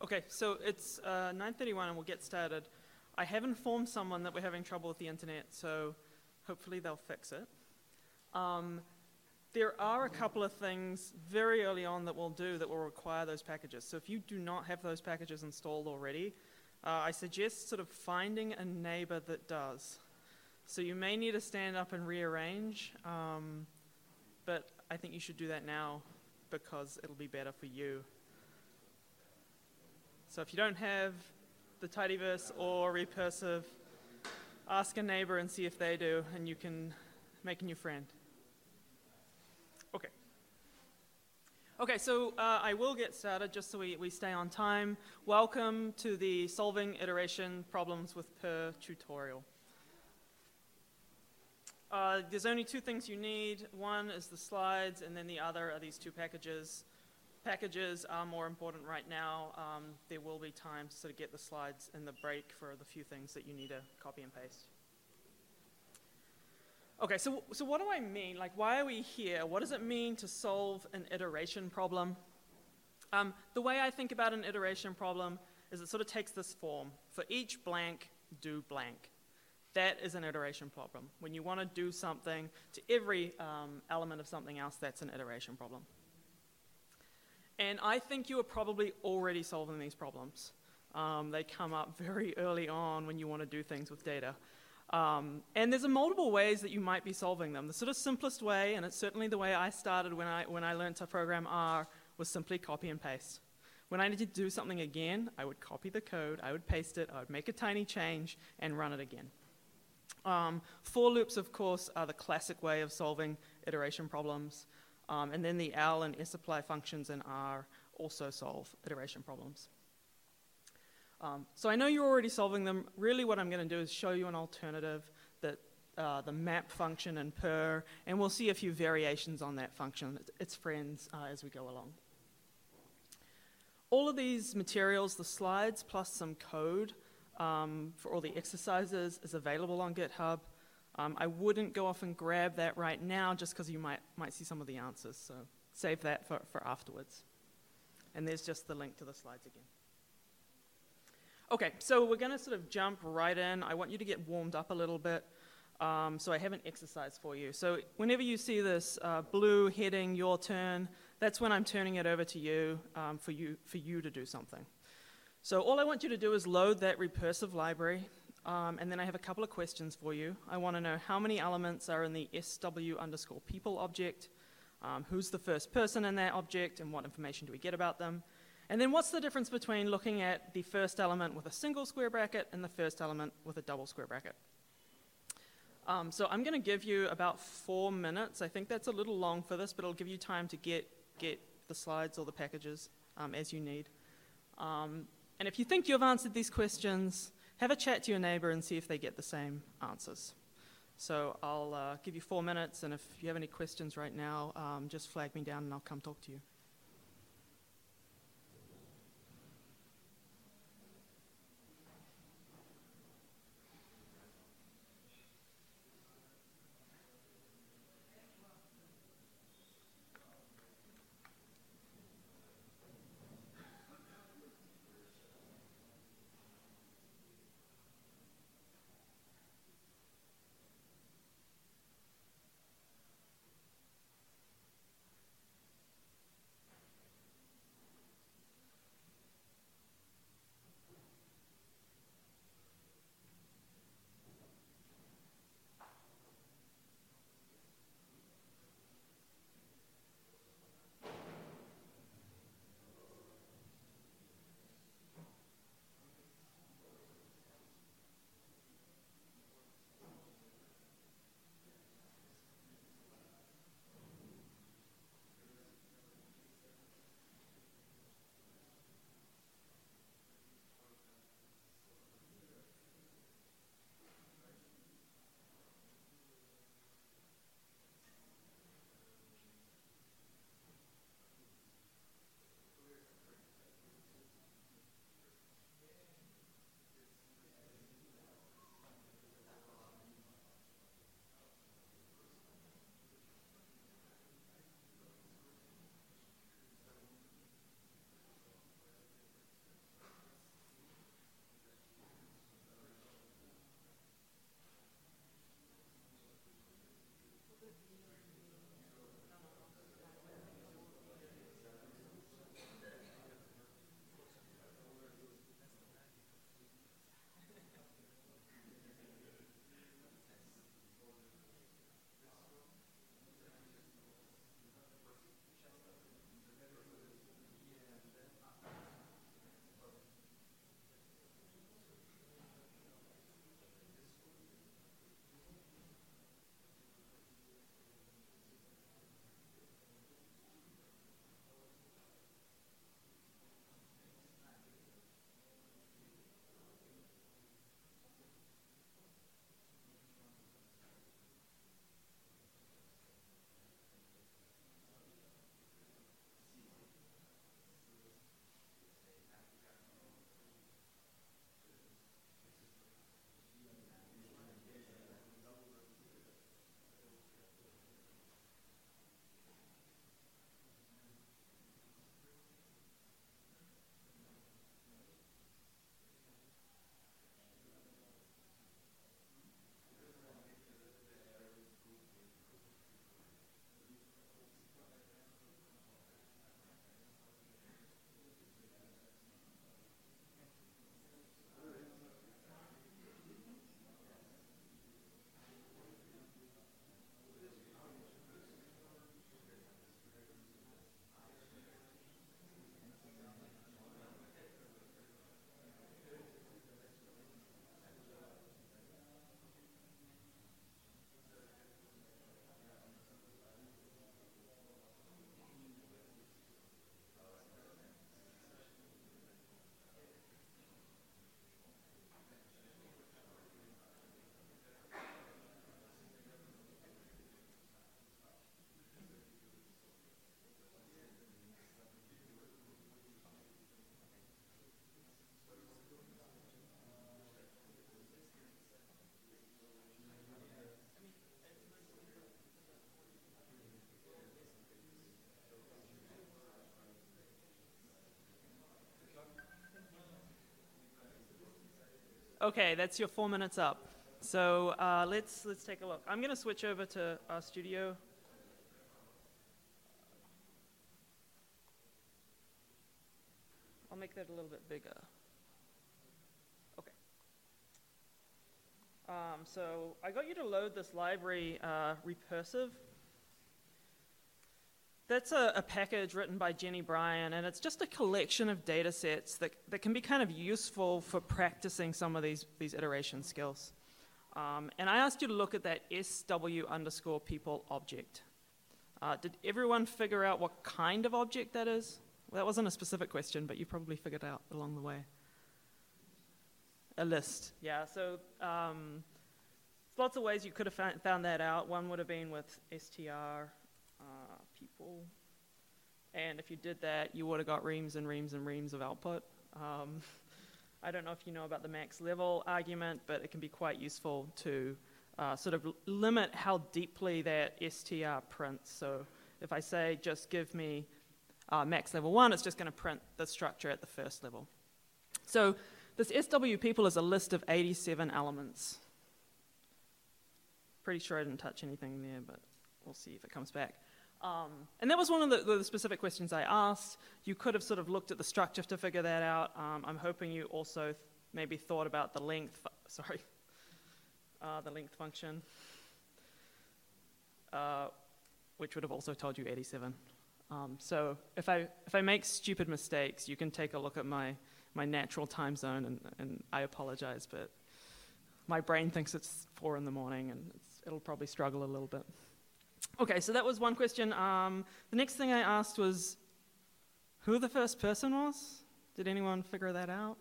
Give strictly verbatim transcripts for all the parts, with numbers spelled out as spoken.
Okay, so it's uh, nine thirty-one and we'll get started. I have informed someone that we're having trouble with the internet, so hopefully they'll fix it. Um, there are a couple of things very early on that we'll do that will require those packages. So if you do not have those packages installed already, uh, I suggest sort of finding a neighbor that does. So you may need to stand up and rearrange, um, but I think you should do that now because it'll be better for you. So if you don't have the tidyverse or recursive, ask a neighbor and see if they do, and you can make a new friend. Okay. Okay, so uh, I will get started just so we, we stay on time. Welcome to the Solving Iteration Problems with Per tutorial. Uh, there's only two things you need. One is the slides, and then the other are these two packages. Packages are more important right now. Um, there will be time to sort of get the slides in the break for the few things that you need to copy and paste. Okay, so, so what do I mean? Like, why are we here? What does it mean to solve an iteration problem? Um, the way I think about an iteration problem is it sort of takes this form. For each blank, do blank. That is an iteration problem. When you want to do something to every um, element of something else, that's an iteration problem. And I think you are probably already solving these problems. Um, they come up very early on when you want to do things with data. Um, and there's a multiple ways that you might be solving them. The sort of simplest way, and it's certainly the way I started when I, when I learned to program R, was simply copy and paste. When I needed to do something again, I would copy the code, I would paste it, I would make a tiny change, and run it again. Um, for loops, of course, are the classic way of solving iteration problems. Um, and then the L and sapply functions in R also solve iteration problems. Um, so I know you're already solving them. Really what I'm going to do is show you an alternative, that uh, the map function in Per, and we'll see a few variations on that function, its friends, uh, as we go along. All of these materials, the slides plus some code um, for all the exercises, is available on GitHub. Um, I wouldn't go off and grab that right now just because you might, might see some of the answers, so save that for, for afterwards. And there's just the link to the slides again. Okay, so we're going to sort of jump right in. I want you to get warmed up a little bit, um, so I have an exercise for you. So whenever you see this uh, blue heading, your turn, that's when I'm turning it over to you, um, for you for you to do something. So all I want you to do is load that recursive library. Um, and then I have a couple of questions for you. I want to know how many elements are in the sw underscore people object, um, who's the first person in that object, and what information do we get about them. And then what's the difference between looking at the first element with a single square bracket and the first element with a double square bracket. Um, so I'm going to give you about four minutes. I think that's a little long for this, but it'll give you time to get, get the slides or the packages um, as you need. Um, and if you think you've answered these questions, have a chat to your neighbor and see if they get the same answers. So I'll uh, give you four minutes, and if you have any questions right now, um, just flag me down and I'll come talk to you. Okay, that's your four minutes up. So uh, let's let's take a look. I'm going to switch over to RStudio. I'll make that a little bit bigger. Okay. Um, so I got you to load this library, uh, Recursive. That's a, a package written by Jenny Bryan, and it's just a collection of data sets that, that can be kind of useful for practicing some of these, these iteration skills. Um, and I asked you to look at that S W underscore people object. Uh, did everyone figure out what kind of object that is? Well, that wasn't a specific question, but you probably figured out along the way. A list, yeah. So um, there's lots of ways you could have found that out. One would have been with str uh, people. And if you did that, you would have got reams and reams and reams of output. Um, I don't know if you know about the max level argument, but it can be quite useful to uh, sort of limit how deeply that str prints. So if I say just give me uh, max level one, it's just going to print the structure at the first level. So this S W people is a list of eighty-seven elements. Pretty sure I didn't touch anything there, but we'll see if it comes back. Um, and that was one of the, the specific questions I asked. You could have sort of looked at the structure to figure that out. Um, I'm hoping you also th maybe thought about the length, sorry, uh, the length function, uh, which would have also told you eighty-seven. Um, so if I, if I make stupid mistakes, you can take a look at my, my natural time zone, and, and I apologize, but my brain thinks it's four in the morning, and it's, it'll probably struggle a little bit. Okay, so that was one question. Um, the next thing I asked was who the first person was. Did anyone figure that out?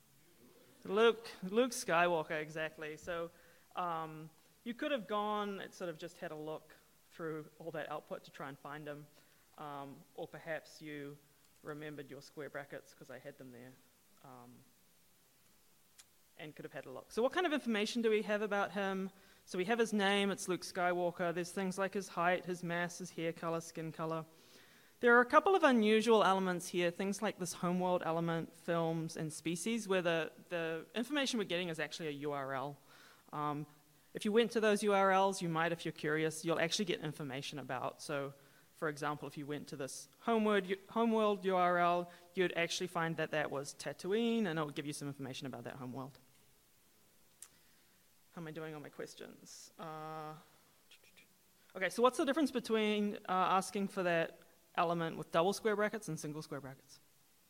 Luke, Luke Skywalker, exactly. So um, you could have gone and sort of just had a look through all that output to try and find him, um, or perhaps you remembered your square brackets because I had them there, um, and could have had a look. So what kind of information do we have about him? So we have his name, it's Luke Skywalker. There's things like his height, his mass, his hair color, skin color. There are a couple of unusual elements here, things like this homeworld element, films, and species, where the, the information we're getting is actually a U R L. Um, if you went to those U R Ls, you might, if you're curious, you'll actually get information about. So, for example, if you went to this homeworld, homeworld U R L, you'd actually find that that was Tatooine, and it would give you some information about that homeworld. How am I doing on my questions? Uh, okay, so what's the difference between uh, asking for that element with double square brackets and single square brackets?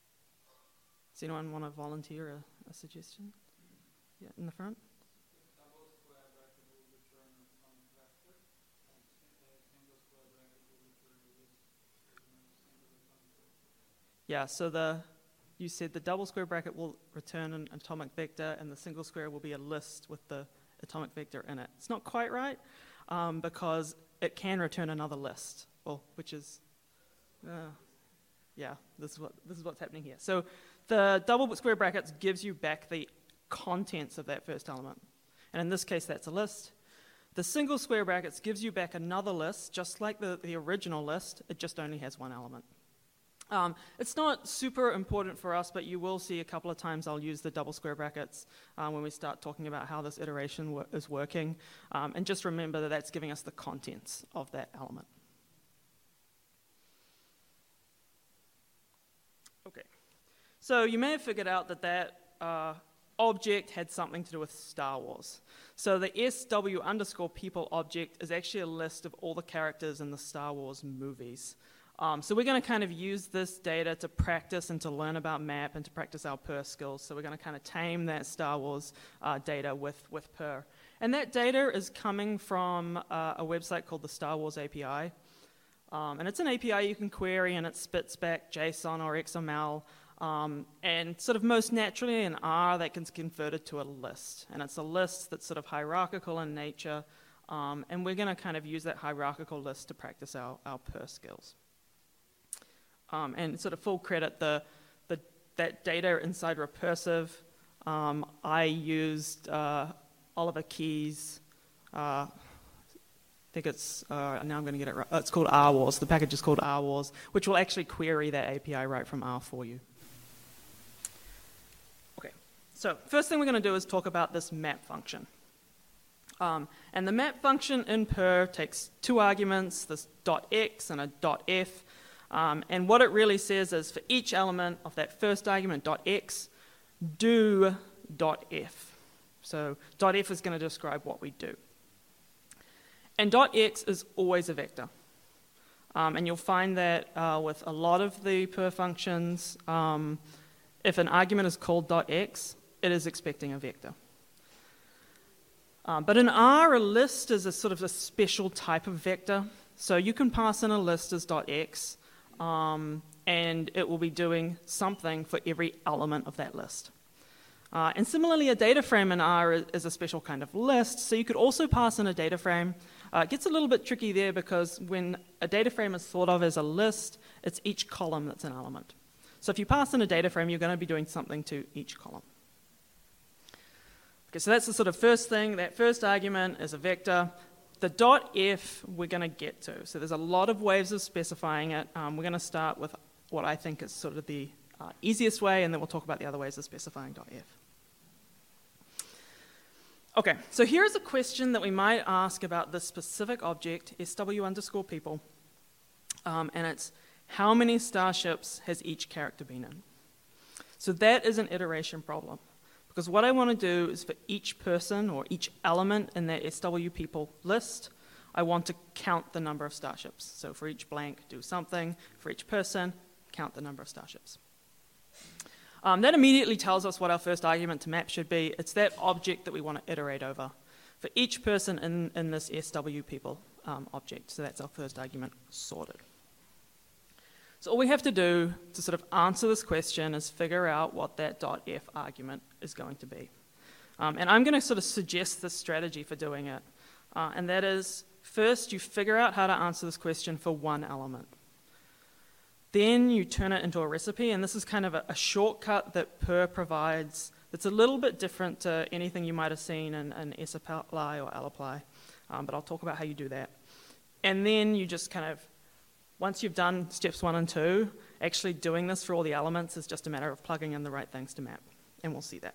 Does anyone want to volunteer a, a suggestion? Yeah, in the front? Double square bracket will return an atomic vector, and single square bracket will return a list with a single atomic vector. Yeah, so the you said the double square bracket will return an atomic vector, and the single square will be a list with the atomic vector in it. It's not quite right, um, because it can return another list, well, which is, uh, yeah, this is what this is what's happening here. So the double square brackets gives you back the contents of that first element, and in this case, that's a list. The single square brackets gives you back another list, just like the, the original list. It just only has one element. Um, it's not super important for us, but you will see a couple of times I'll use the double square brackets uh, when we start talking about how this iteration wo is working. Um, and just remember that that's giving us the contents of that element. Okay, so you may have figured out that that uh, object had something to do with Star Wars. So the S W underscore people object is actually a list of all the characters in the Star Wars movies. Um, so we're going to kind of use this data to practice and to learn about map and to practice our per skills. So we're going to kind of tame that Star Wars uh, data with, with per. And that data is coming from uh, a website called the Star Wars A P I. Um, and it's an A P I you can query, and it spits back JSON or X M L. Um, and sort of most naturally in R, that gets converted to a list. And it's a list that's sort of hierarchical in nature. Um, and we're going to kind of use that hierarchical list to practice our, our per skills. Um, and sort of full credit, the, the, that data inside Recursive, um, I used uh, Oliver Key's, uh, I think it's, uh, now I'm going to get it right, oh, it's called R Wars, the package is called R Wars, which will actually query that A P I right from R for you. Okay, So first thing we're going to do is talk about this map function. Um, and the map function in per takes two arguments, this dot x and a dot f. Um, and what it really says is for each element of that first argument, dot x, do dot f. So dot f is going to describe what we do. And dot x is always a vector. Um, and you'll find that uh, with a lot of the per functions, um, if an argument is called dot x, it is expecting a vector. Um, but in R, a list is a sort of a special type of vector. So you can pass in a list as dot x, um, and it will be doing something for every element of that list. Uh, and similarly, a data frame in R is, is a special kind of list, so you could also pass in a data frame. Uh, it gets a little bit tricky there because when a data frame is thought of as a list, it's each column that's an element. So if you pass in a data frame, you're going to be doing something to each column. Okay, so that's the sort of first thing. That first argument is a vector. The dot f we're going to get to. So there's a lot of ways of specifying it. Um, we're going to start with what I think is sort of the uh, easiest way, and then we'll talk about the other ways of specifying dot f. Okay, so here's a question that we might ask about this specific object, sw underscore people, um, and it's how many starships has each character been in? So that is an iteration problem, because what I want to do is for each person or each element in that sw people list, I want to count the number of starships. So for each blank, do something. For each person, count the number of starships. Um, that immediately tells us what our first argument to map should be. It's that object that we want to iterate over for each person in, in this sw people um, object. So that's our first argument sorted. So all we have to do to sort of answer this question is figure out what that .f argument is going to be. Um, and I'm going to sort of suggest this strategy for doing it. Uh, and that is, first you figure out how to answer this question for one element. Then you turn it into a recipe, and this is kind of a, a shortcut that Per provides that's a little bit different to anything you might have seen in, in sapply or lapply, um, but I'll talk about how you do that. And then you just kind of, once you've done steps one and two, actually doing this for all the elements is just a matter of plugging in the right things to map, and we'll see that.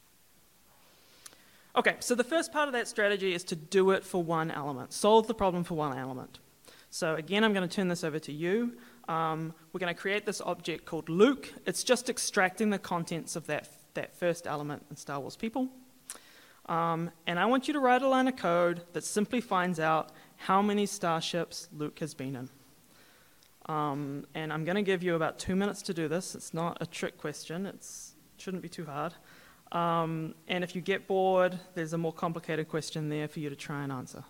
Okay, so the first part of that strategy is to do it for one element, solve the problem for one element. So again, I'm going to turn this over to you. Um, we're going to create this object called Luke. It's just extracting the contents of that, that first element in Star Wars People. Um, and I want you to write a line of code that simply finds out how many starships Luke has been in. Um, and I'm going to give you about two minutes to do this. It's not a trick question. It's, it shouldn't be too hard. Um, and if you get bored, there's a more complicated question there for you to try and answer.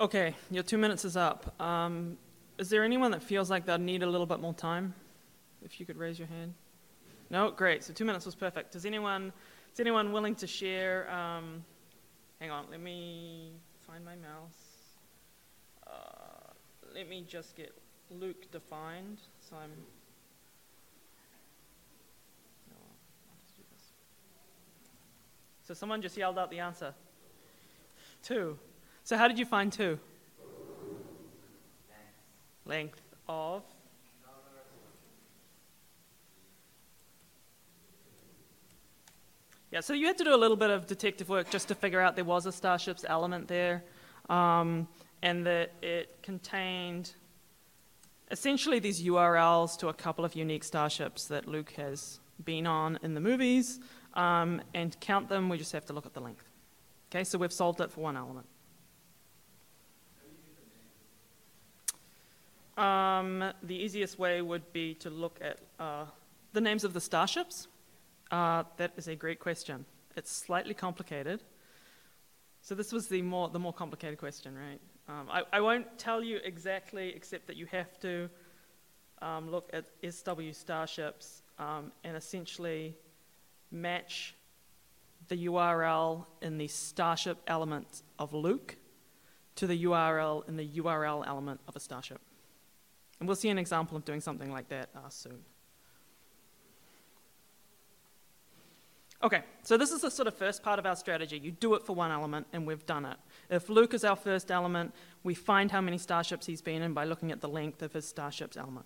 Okay, your two minutes is up. Um, is there anyone that feels like they'll need a little bit more time? If you could raise your hand. No, great. So two minutes was perfect. Is anyone, is anyone willing to share? Um, hang on, let me find my mouse. Uh, let me just get Luke defined. So I'm. No, I'll just do this. So someone just yelled out the answer. Two. So how did you find two? Length of? Yeah, so you had to do a little bit of detective work just to figure out there was a Starship's element there, um, and that it contained essentially these U R Ls to a couple of unique starships that Luke has been on in the movies, um, and to count them, we just have to look at the length. Okay, so we've solved it for one element. Um, the easiest way would be to look at uh, the names of the starships. Uh, that is a great question. It's slightly complicated. So this was the more the more complicated question, right? Um, I, I won't tell you exactly, except that you have to um, look at S W starships um, and essentially match the U R L in the starship element of Luke to the U R L in the U R L element of a starship. And we'll see an example of doing something like that uh, soon. Okay, so this is the sort of first part of our strategy. You do it for one element, and we've done it. If Luke is our first element, we find how many starships he's been in by looking at the length of his starship's element.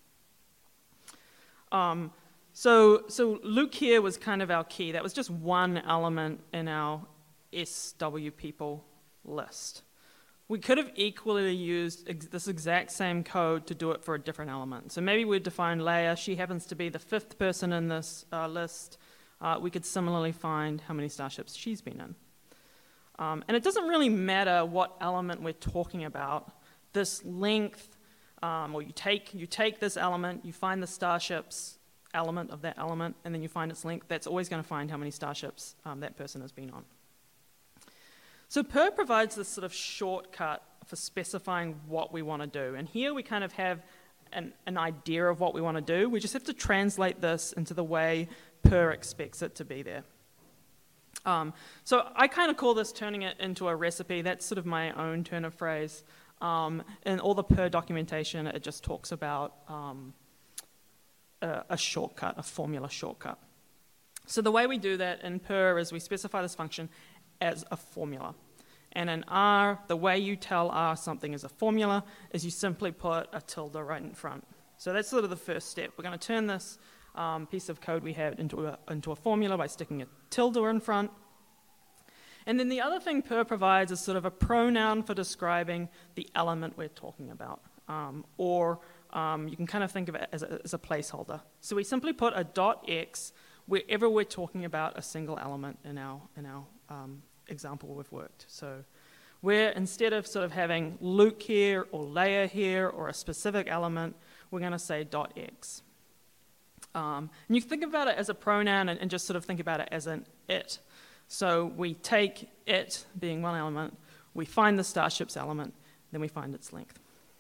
Um, so, so Luke here was kind of our key. That was just one element in our S W people list. We could have equally used ex this exact same code to do it for a different element. So maybe we'd define Leia. She happens to be the fifth person in this uh, list. Uh, we could similarly find how many starships she's been in. Um, and it doesn't really matter what element we're talking about. This length, um, or you take, you take this element, you find the starship's element of that element, and then you find its length. That's always going to find how many starships um, that person has been on. So P E R provides this sort of shortcut for specifying what we want to do. And here we kind of have an, an idea of what we want to do. We just have to translate this into the way P E R expects it to be there. Um, so I kind of call this turning it into a recipe. That's sort of my own turn of phrase. Um, in all the P E R documentation, it just talks about um, a, a shortcut, a formula shortcut. So the way we do that in P E R is we specify this function as a formula. And in R, the way you tell R something is a formula is you simply put a tilde right in front. So that's sort of the first step. We're going to turn this um, piece of code we have into a, into a formula by sticking a tilde in front. And then the other thing P E R provides is sort of a pronoun for describing the element we're talking about. Um, or um, you can kind of think of it as a, as a placeholder. So we simply put a dot x wherever we're talking about a single element in our, in our um, example we've worked. So where instead of sort of having Luke here or Leia here or a specific element, we're going to say dot x. Um, and you can think about it as a pronoun and, and just sort of think about it as an it. So we take it being one element, we find the starship's element, then we find its length.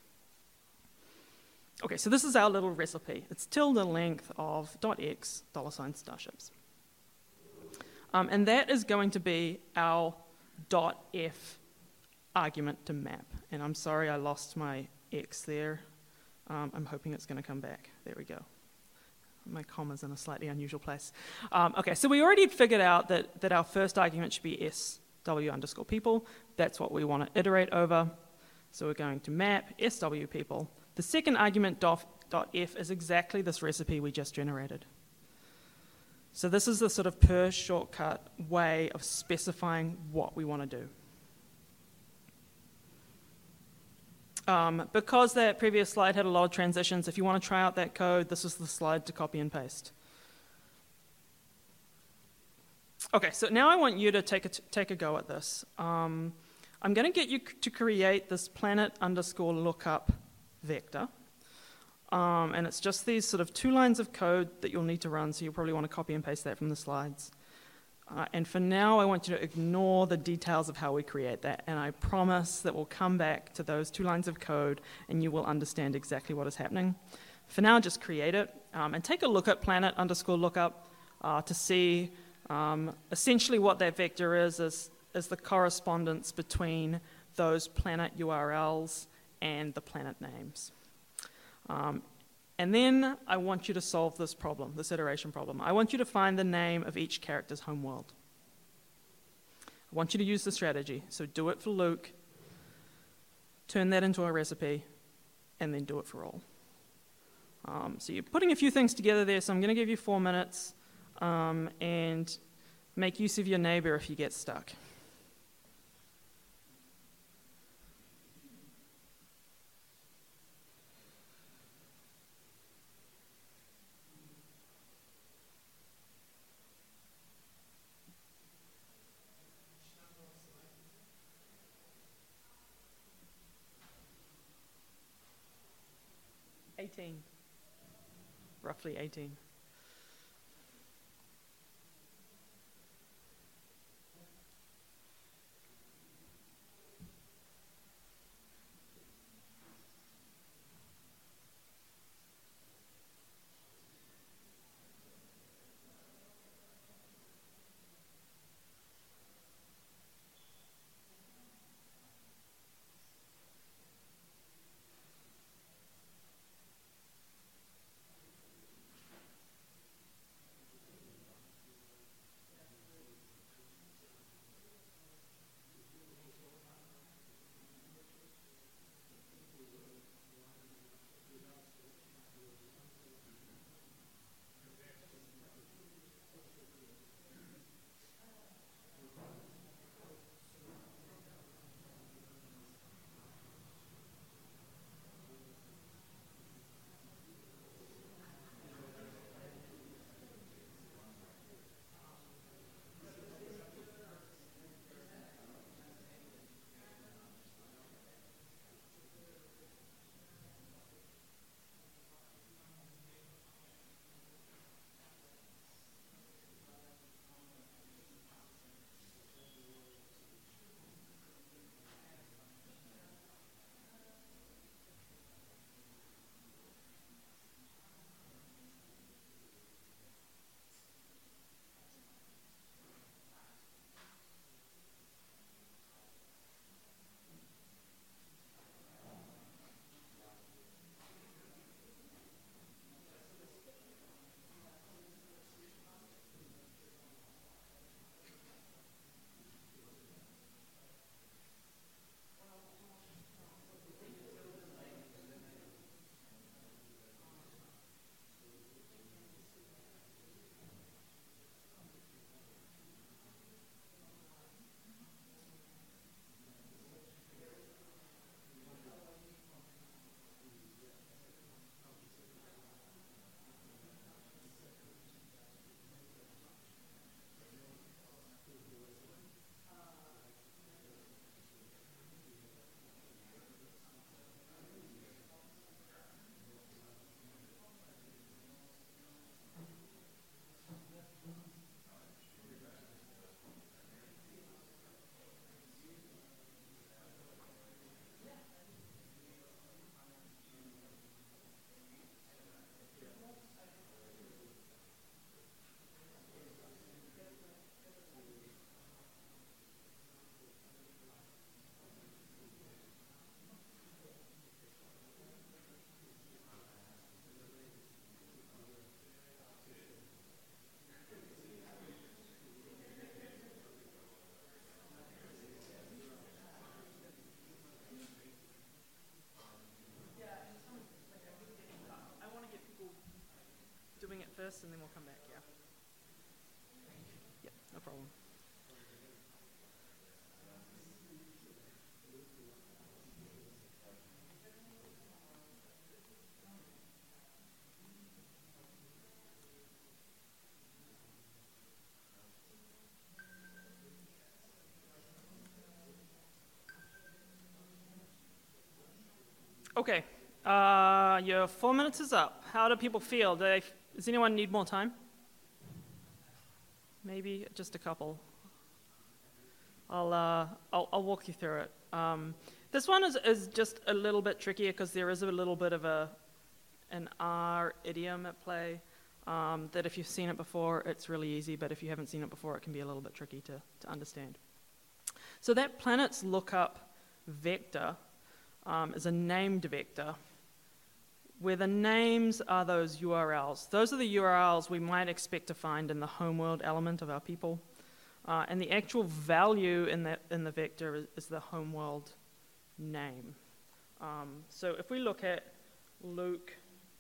Okay, so this is our little recipe. It's tilde length of dot x dollar sign starships. Um, and that is going to be our dot f argument to map. And I'm sorry I lost my x there. Um, I'm hoping it's going to come back. There we go. My comma's in a slightly unusual place. Um, okay, so we already figured out that, that our first argument should be sw underscore people. That's what we want to iterate over. So we're going to map sw people. The second argument, dot, dot f, is exactly this recipe we just generated. So this is the sort of P E R shortcut way of specifying what we want to do. Um, because that previous slide had a lot of transitions, if you want to try out that code, this is the slide to copy and paste. Okay, so now I want you to take a, t take a go at this. Um, I'm going to get you to create this planet underscore lookup vector. Um, and it's just these sort of two lines of code that you'll need to run, so you'll probably want to copy and paste that from the slides. Uh, and for now, I want you to ignore the details of how we create that, and I promise that we'll come back to those two lines of code and you will understand exactly what is happening. For now, just create it, um, and take a look at planet underscore lookup uh, to see um, essentially what that vector is, is, is the correspondence between those planet U R Ls and the planet names. Um, And then I want you to solve this problem, this iteration problem. I want you to find the name of each character's homeworld. I want you to use the strategy. So do it for Luke, turn that into a recipe, and then do it for all. Um, so you're putting a few things together there, so I'm going to give you four minutes, um, and make use of your neighbor if you get stuck. eighteen. Roughly eighteen. Doing it first, and then we'll come back, yeah? Yep, no problem. Okay, uh, your four minutes is up. How do people feel? Do they, does anyone need more time? maybe just a couple. I'll, uh, I'll, I'll walk you through it. Um, this one is, is just a little bit trickier because there is a little bit of a an R idiom at play um, that if you've seen it before, it's really easy, but if you haven't seen it before, it can be a little bit tricky to, to understand. So that planets lookup vector um, is a named vector where the names are those U R Ls. Those are the U R Ls we might expect to find in the homeworld element of our people. Uh, and the actual value in, that, in the vector is, is the homeworld name. Um, so if we look at Luke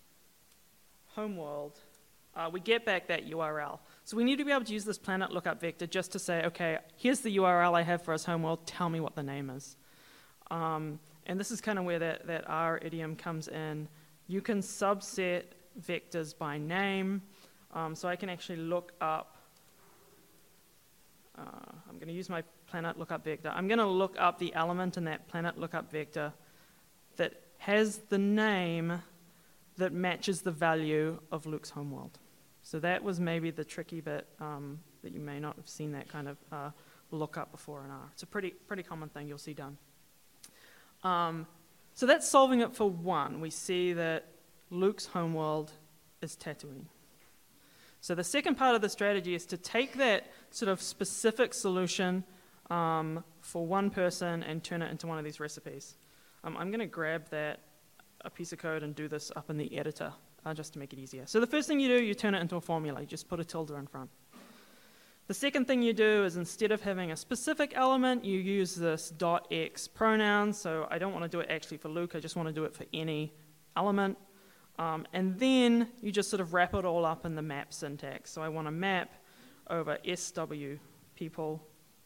homeworld, uh, we get back that U R L. So we need to be able to use this planet lookup vector just to say, okay, here's the U R L I have for us homeworld, tell me what the name is. Um, and this is kind of where that, that R idiom comes in. You can subset vectors by name. Um, so I can actually look up, uh, I'm going to use my planet lookup vector. I'm going to look up the element in that planet lookup vector that has the name that matches the value of Luke's homeworld. So that was maybe the tricky bit um, that you may not have seen that kind of uh, lookup before in R. It's a pretty, pretty common thing you'll see done. Um, so that's solving it for one. We see that Luke's homeworld is Tatooine. So the second part of the strategy is to take that sort of specific solution um, for one person and turn it into one of these recipes. Um, I'm going to grab that a piece of code and do this up in the editor uh, just to make it easier. So the first thing you do, you turn it into a formula. You just put a tilde in front. The second thing you do is instead of having a specific element, you use this .x pronoun. So I don't want to do it actually for Luke. I just want to do it for any element. Um, and then you just sort of wrap it all up in the map syntax. So I want to map over S W people.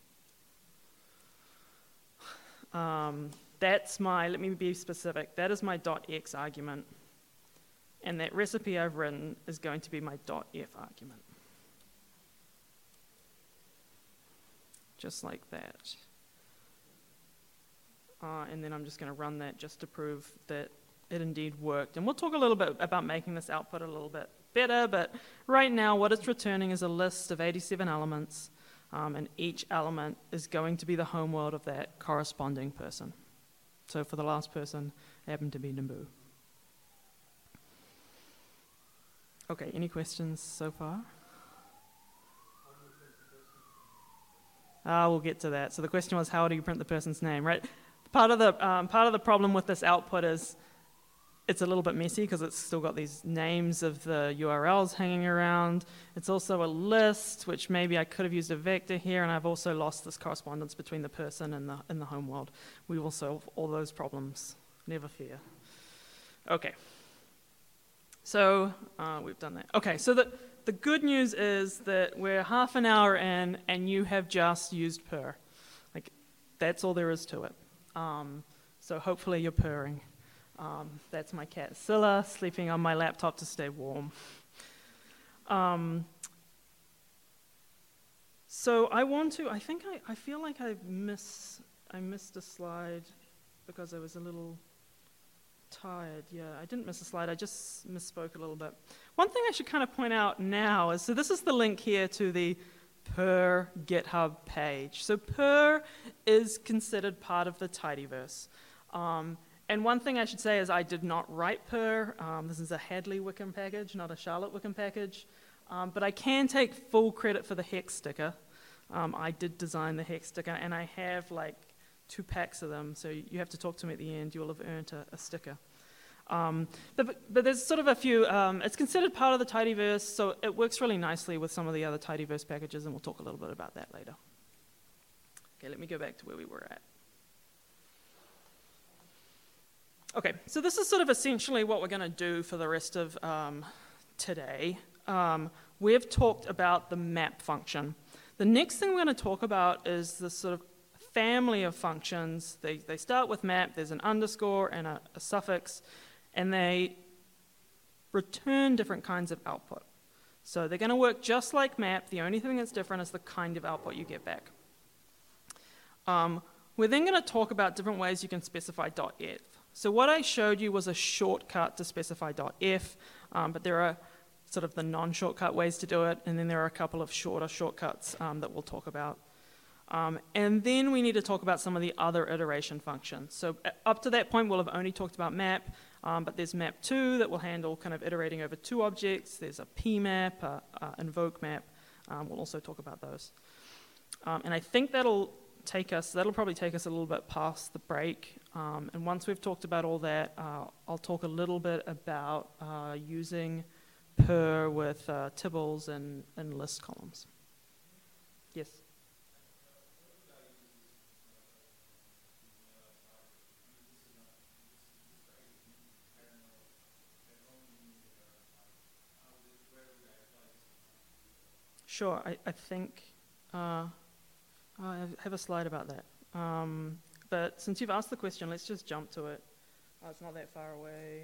Um, That's my, let me be specific, that is my .x argument. And that recipe I've written is going to be my .f argument. Just like that. Uh, and then I'm just going to run that just to prove that it indeed worked. And we'll talk a little bit about making this output a little bit better, but right now what it's returning is a list of eighty-seven elements, um, and each element is going to be the homeworld of that corresponding person. So for the last person, it happened to be Naboo. Okay, any questions so far? Ah, uh, we'll get to that. So the question was, how do you print the person's name, right? Part of the um, part of the problem with this output is it's a little bit messy because it's still got these names of the U R Ls hanging around. It's also a list, which maybe I could have used a vector here, and I've also lost this correspondence between the person and the, and the home world. We will solve all those problems, never fear. Okay, so uh, we've done that. Okay, so the, the good news is that we're half an hour in, and you have just used purr. Like, that's all there is to it. Um, so hopefully you're purring. Um, that's my cat Scylla sleeping on my laptop to stay warm. Um, so I want to, I think I, I feel like I miss, I missed a slide because I was a little tired. Yeah, I didn't miss a slide, I just misspoke a little bit. One thing I should kind of point out now is, so this is the link here to the Purr GitHub page. So Purr is considered part of the tidyverse. Um, And one thing I should say is I did not write Purr. Um, this is a Hadley Wickham package, not a Charlotte Wickham package. Um, but I can take full credit for the hex sticker. Um, I did design the hex sticker, and I have like two packs of them. So you have to talk to me at the end. You'll have earned a, a sticker. Um, but, but there's sort of a few. Um, it's considered part of the tidyverse, so it works really nicely with some of the other tidyverse packages, and we'll talk a little bit about that later. Okay, let me go back to where we were at. Okay, so this is sort of essentially what we're going to do for the rest of um, today. Um, we've talked about the map function. The next thing we're going to talk about is this sort of family of functions. They, they start with map, there's an underscore and a, a suffix, and they return different kinds of output. So they're going to work just like map. The only thing that's different is the kind of output you get back. Um, we're then going to talk about different ways you can specify .f. So what I showed you was a shortcut to specify .f, um, but there are sort of the non-shortcut ways to do it, and then there are a couple of shorter shortcuts um, that we'll talk about. Um, and then we need to talk about some of the other iteration functions. So up to that point, we'll have only talked about map, um, but there's map two that will handle kind of iterating over two objects. There's a pmap, a, a invoke map. Um, we'll also talk about those. Um, and I think that'll take us, that'll probably take us a little bit past the break. Um, and once we've talked about all that, uh, I'll talk a little bit about uh, using per with uh, tibbles and, and list columns. Yes? Sure, I, I think uh, I have a slide about that. Um, but since you've asked the question, let's just jump to it. Oh, it's not that far away.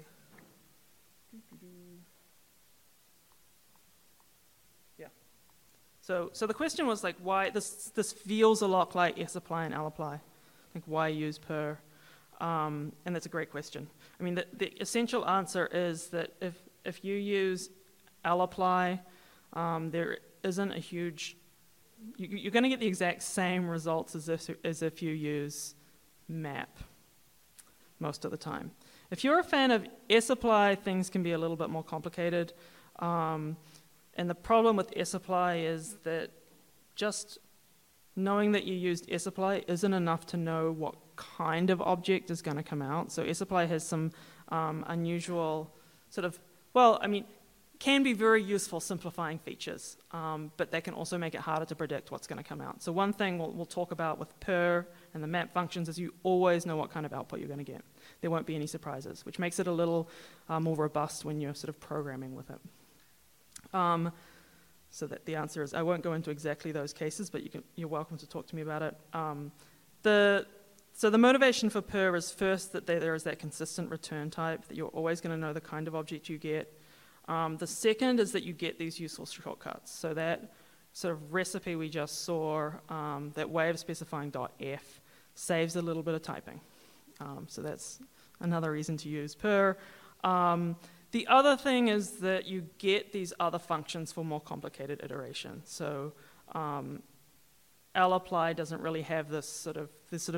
Yeah. So, so the question was like, why this this feels a lot like sapply and lapply. Like, why use per? Um, and that's a great question. I mean, the, the essential answer is that if if you use lapply, um, there isn't a huge, you, you're going to get the exact same results as if, as if you use map most of the time. If you're a fan of sapply, things can be a little bit more complicated. Um, and the problem with sapply is that just knowing that you used sapply isn't enough to know what kind of object is going to come out. So sapply has some um, unusual sort of, well, I mean, can be very useful simplifying features, um, but they can also make it harder to predict what's going to come out. So one thing we'll, we'll talk about with per and the map functions is you always know what kind of output you're going to get. There won't be any surprises, which makes it a little uh, more robust when you're sort of programming with it. Um, so that the answer is, I won't go into exactly those cases, but you can, you're welcome to talk to me about it. Um, the, so the motivation for per is first that there, there is that consistent return type, that you're always going to know the kind of object you get. Um, the second is that you get these useful shortcuts. So that sort of recipe we just saw, um, that way of specifying .f, saves a little bit of typing. Um, so that's another reason to use per. Um, the other thing is that you get these other functions for more complicated iteration. So um, lapply doesn't really have this sort of, this sort of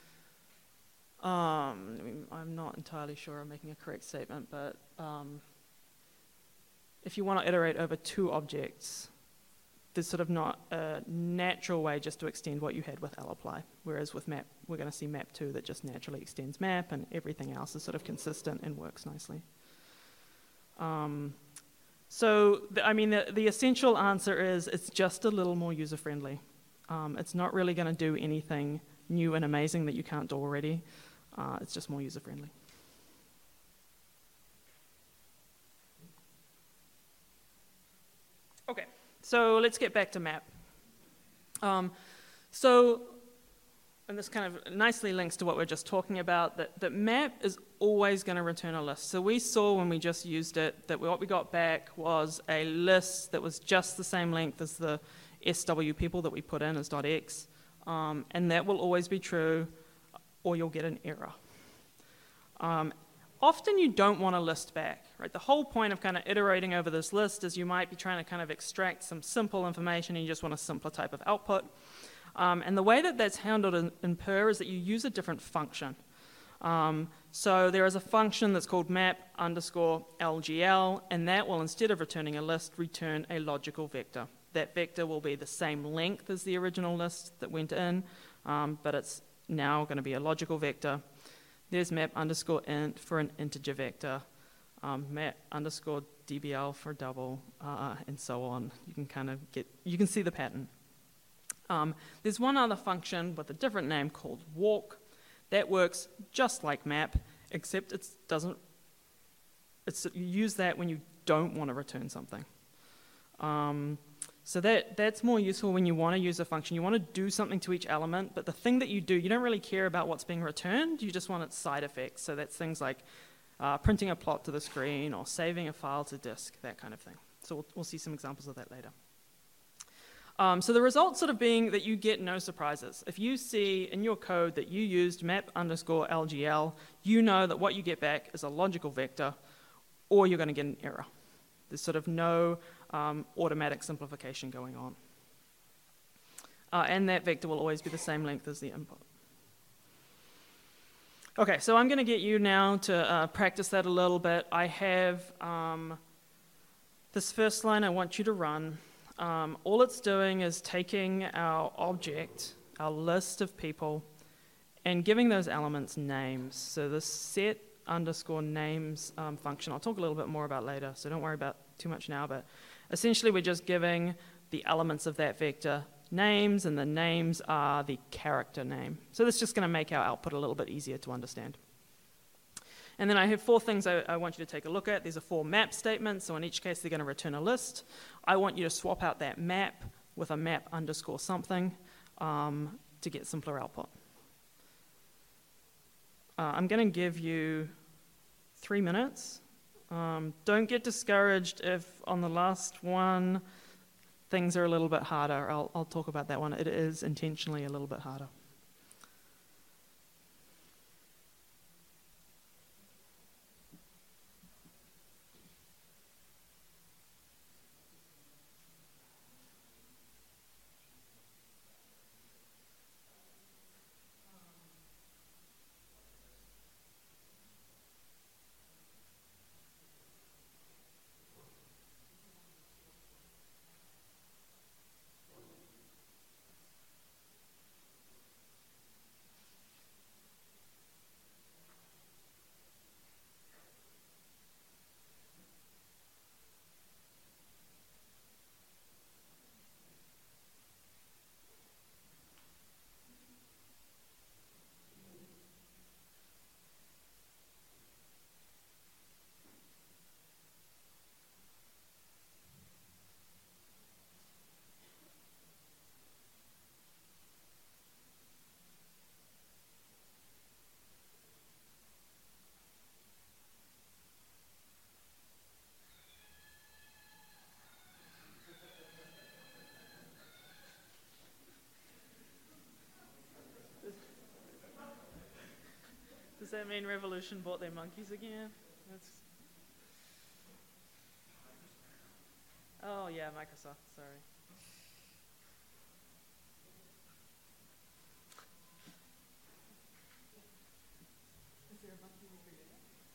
um, I mean, I'm not entirely sure I'm making a correct statement, but um, if you want to iterate over two objects, there's sort of not a natural way just to extend what you had with lapply. Whereas with map, we're going to see map two that just naturally extends map, and everything else is sort of consistent and works nicely. Um, so, the, I mean, the, the essential answer is it's just a little more user-friendly. Um, it's not really going to do anything new and amazing that you can't do already. Uh, it's just more user-friendly. Okay, so let's get back to map. Um, so, and this kind of nicely links to what we're just talking about, that, that map is always going to return a list. So we saw when we just used it that what we got back was a list that was just the same length as the S W people that we put in as .x, um, and that will always be true, or you'll get an error. Um, Often you don't want a list back, right? The whole point of kind of iterating over this list is you might be trying to kind of extract some simple information and you just want a simpler type of output. Um, and the way that that's handled in, in per is that you use a different function. Um, so there is a function that's called map underscore L G L, and that will, instead of returning a list, return a logical vector. That vector will be the same length as the original list that went in, um, but it's now going to be a logical vector. There's map underscore int for an integer vector, um, map underscore D B L for double, uh, and so on. You can kind of get, you can see the pattern. Um, there's one other function with a different name called walk that works just like map, except it doesn't, it's, you use that when you don't want to return something. Um, So that, that's more useful when you want to use a function. You want to do something to each element, but the thing that you do, you don't really care about what's being returned. You just want its side effects. So that's things like uh, printing a plot to the screen or saving a file to disk, that kind of thing. So we'll, we'll see some examples of that later. Um, so the result sort of being that you get no surprises. If you see in your code that you used map underscore L G L, you know that what you get back is a logical vector, or you're going to get an error. There's sort of no um, automatic simplification going on. Uh, and that vector will always be the same length as the input. Okay, so I'm going to get you now to uh, practice that a little bit. I have um, this first line I want you to run. Um, all it's doing is taking our object, our list of people, and giving those elements names. So this set underscore names um, function, I'll talk a little bit more about later, so don't worry about too much now, but essentially we're just giving the elements of that vector names, and the names are the character name. So this is just going to make our output a little bit easier to understand. And then I have four things I, I want you to take a look at. These are four map statements, so in each case they're going to return a list. I want you to swap out that map with a map underscore something um, to get simpler output. Uh, I'm going to give you three minutes. Um, don't get discouraged if on the last one things are a little bit harder. I'll, I'll talk about that one. It is intentionally a little bit harder. Does that mean Revolution bought their monkeys again? That's... Oh yeah, Microsoft, sorry. Is there a monkey over here?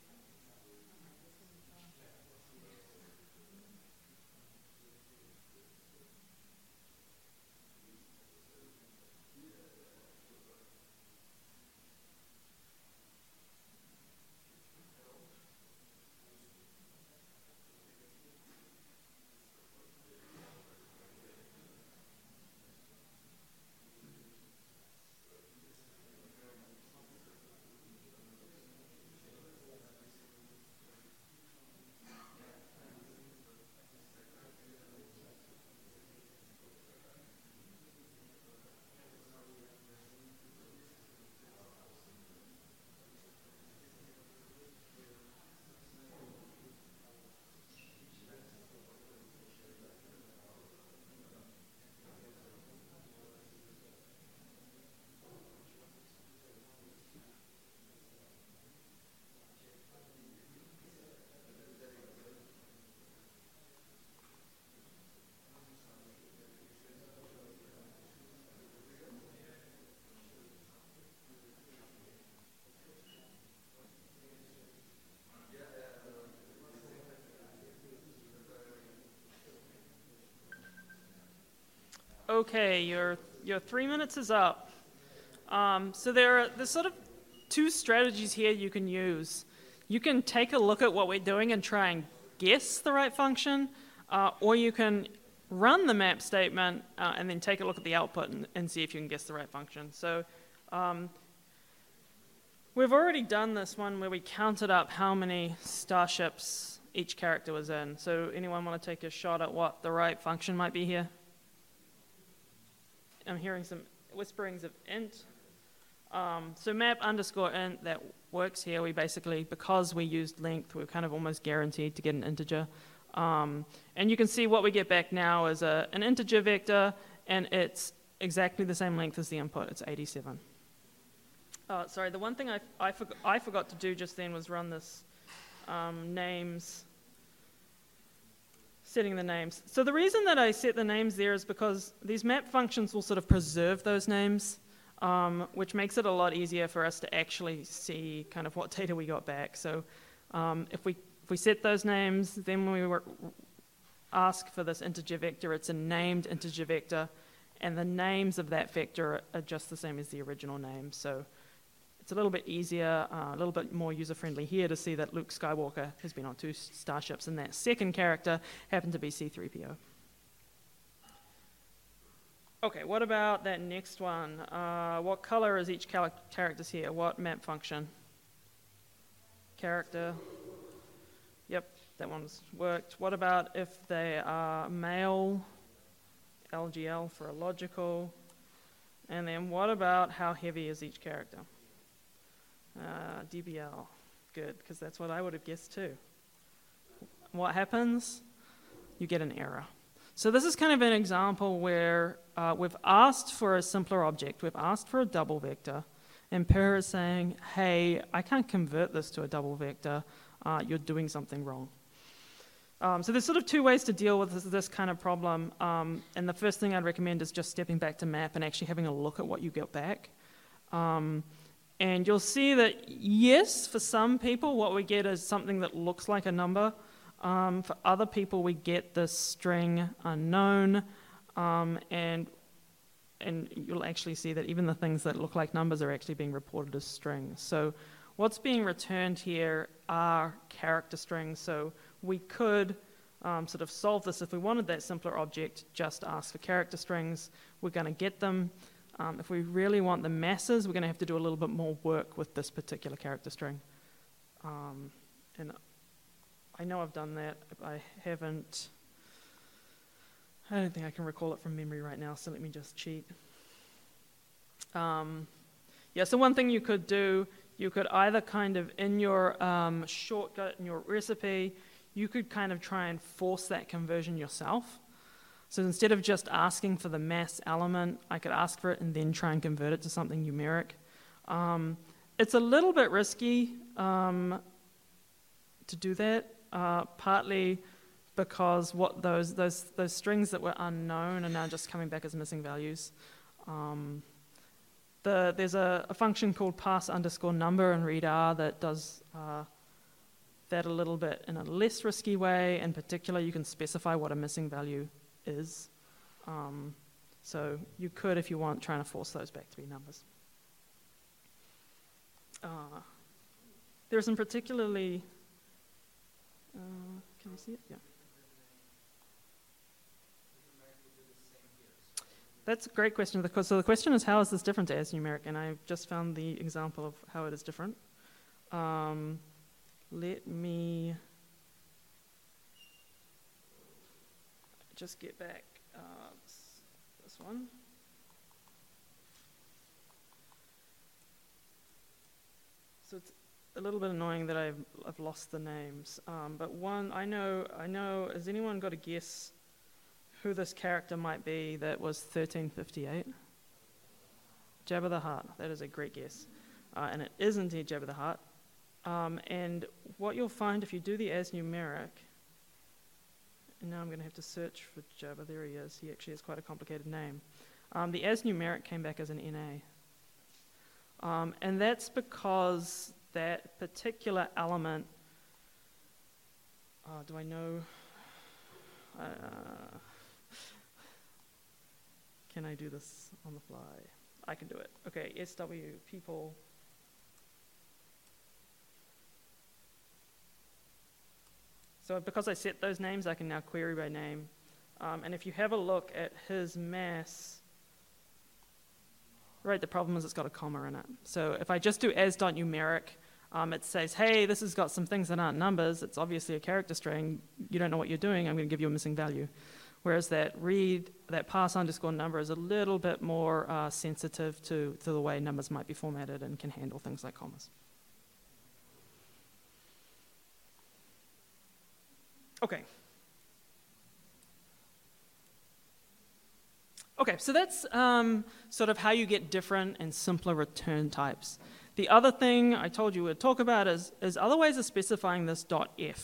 Okay, your, your three minutes is up. Um, so there are there's sort of two strategies here you can use. You can take a look at what we're doing and try and guess the right function, uh, or you can run the map statement uh, and then take a look at the output and, and see if you can guess the right function. So um, we've already done this one where we counted up how many starships each character was in. So anyone want to take a shot at what the right function might be here? I'm hearing some whisperings of int. Um, so map underscore int, that works here. We basically, because we used length, we're kind of almost guaranteed to get an integer. Um, and you can see what we get back now is a, an integer vector, and it's exactly the same length as the input. It's eighty-seven. Uh, sorry, the one thing I, I, forg I forgot to do just then was run this um, names setting the names. So the reason that I set the names there is because these map functions will sort of preserve those names, um, which makes it a lot easier for us to actually see kind of what data we got back. So um, if we if we set those names, then when we were ask for this integer vector, it's a named integer vector, and the names of that vector are just the same as the original name. So it's a little bit easier, uh, a little bit more user-friendly here to see that Luke Skywalker has been on two starships, and that second character happened to be C three P O. Okay, what about that next one? Uh, what color is each character here? What map function? Character. Yep, that one's worked. What about if they are male? L G L for a logical. And then what about how heavy is each character? Uh, D B L, good, because that's what I would have guessed too. What happens? You get an error. So this is kind of an example where uh, we've asked for a simpler object, we've asked for a double vector, and Perl is saying, hey, I can't convert this to a double vector, uh, you're doing something wrong. Um, so there's sort of two ways to deal with this, this kind of problem, um, and the first thing I'd recommend is just stepping back to map and actually having a look at what you get back. Um, And you'll see that, yes, for some people, what we get is something that looks like a number. Um, for other people, we get this string unknown, um, and, and you'll actually see that even the things that look like numbers are actually being reported as strings. So what's being returned here are character strings. So we could um, sort of solve this if we wanted that simpler object, just ask for character strings. We're going to get them. Um, if we really want the masses, we're going to have to do a little bit more work with this particular character string. Um, and I know I've done that. I haven't. I don't think I can recall it from memory right now, so let me just cheat. Um, yeah, so one thing you could do, you could either kind of, in your um, shortcut, in your recipe, you could kind of try and force that conversion yourself. So instead of just asking for the mass element, I could ask for it and then try and convert it to something numeric. Um, it's a little bit risky um, to do that, uh, partly because what those, those, those strings that were unknown are now just coming back as missing values. Um, the, there's a, a function called pass underscore number in readr that does uh, that a little bit in a less risky way. In particular, you can specify what a missing value is. Um, so you could, if you want, try to force those back to be numbers. Uh, there's some particularly, uh, can you see it? Yeah. That's a great question. Because, so the question is, how is this different to as numeric? And I just found the example of how it is different. Um, let me just get back uh, this, this one. So it's a little bit annoying that I've, I've lost the names. Um, but one, I know, I know, has anyone got a guess who this character might be that was thirteen fifty-eight? Jabba the Hutt. That is a great guess. Uh, and it is indeed Jabba the Hutt. Um, and what you'll find if you do the as numeric, and now I'm going to have to search for Jabba. There he is. He actually has quite a complicated name. Um, the as numeric came back as an N A. Um, and that's because that particular element, uh, do I know, uh, can I do this on the fly? I can do it. Okay, S W people. So because I set those names, I can now query by name. Um, and if you have a look at his mass, right, the problem is it's got a comma in it. So if I just do as.numeric, um, it says, hey, this has got some things that aren't numbers. It's obviously a character string. You don't know what you're doing. I'm going to give you a missing value. Whereas that read, that pass underscore number is a little bit more uh, sensitive to, to the way numbers might be formatted and can handle things like commas. Okay. Okay, so that's um, sort of how you get different and simpler return types. The other thing I told you we'd talk about is, is other ways of specifying this .f.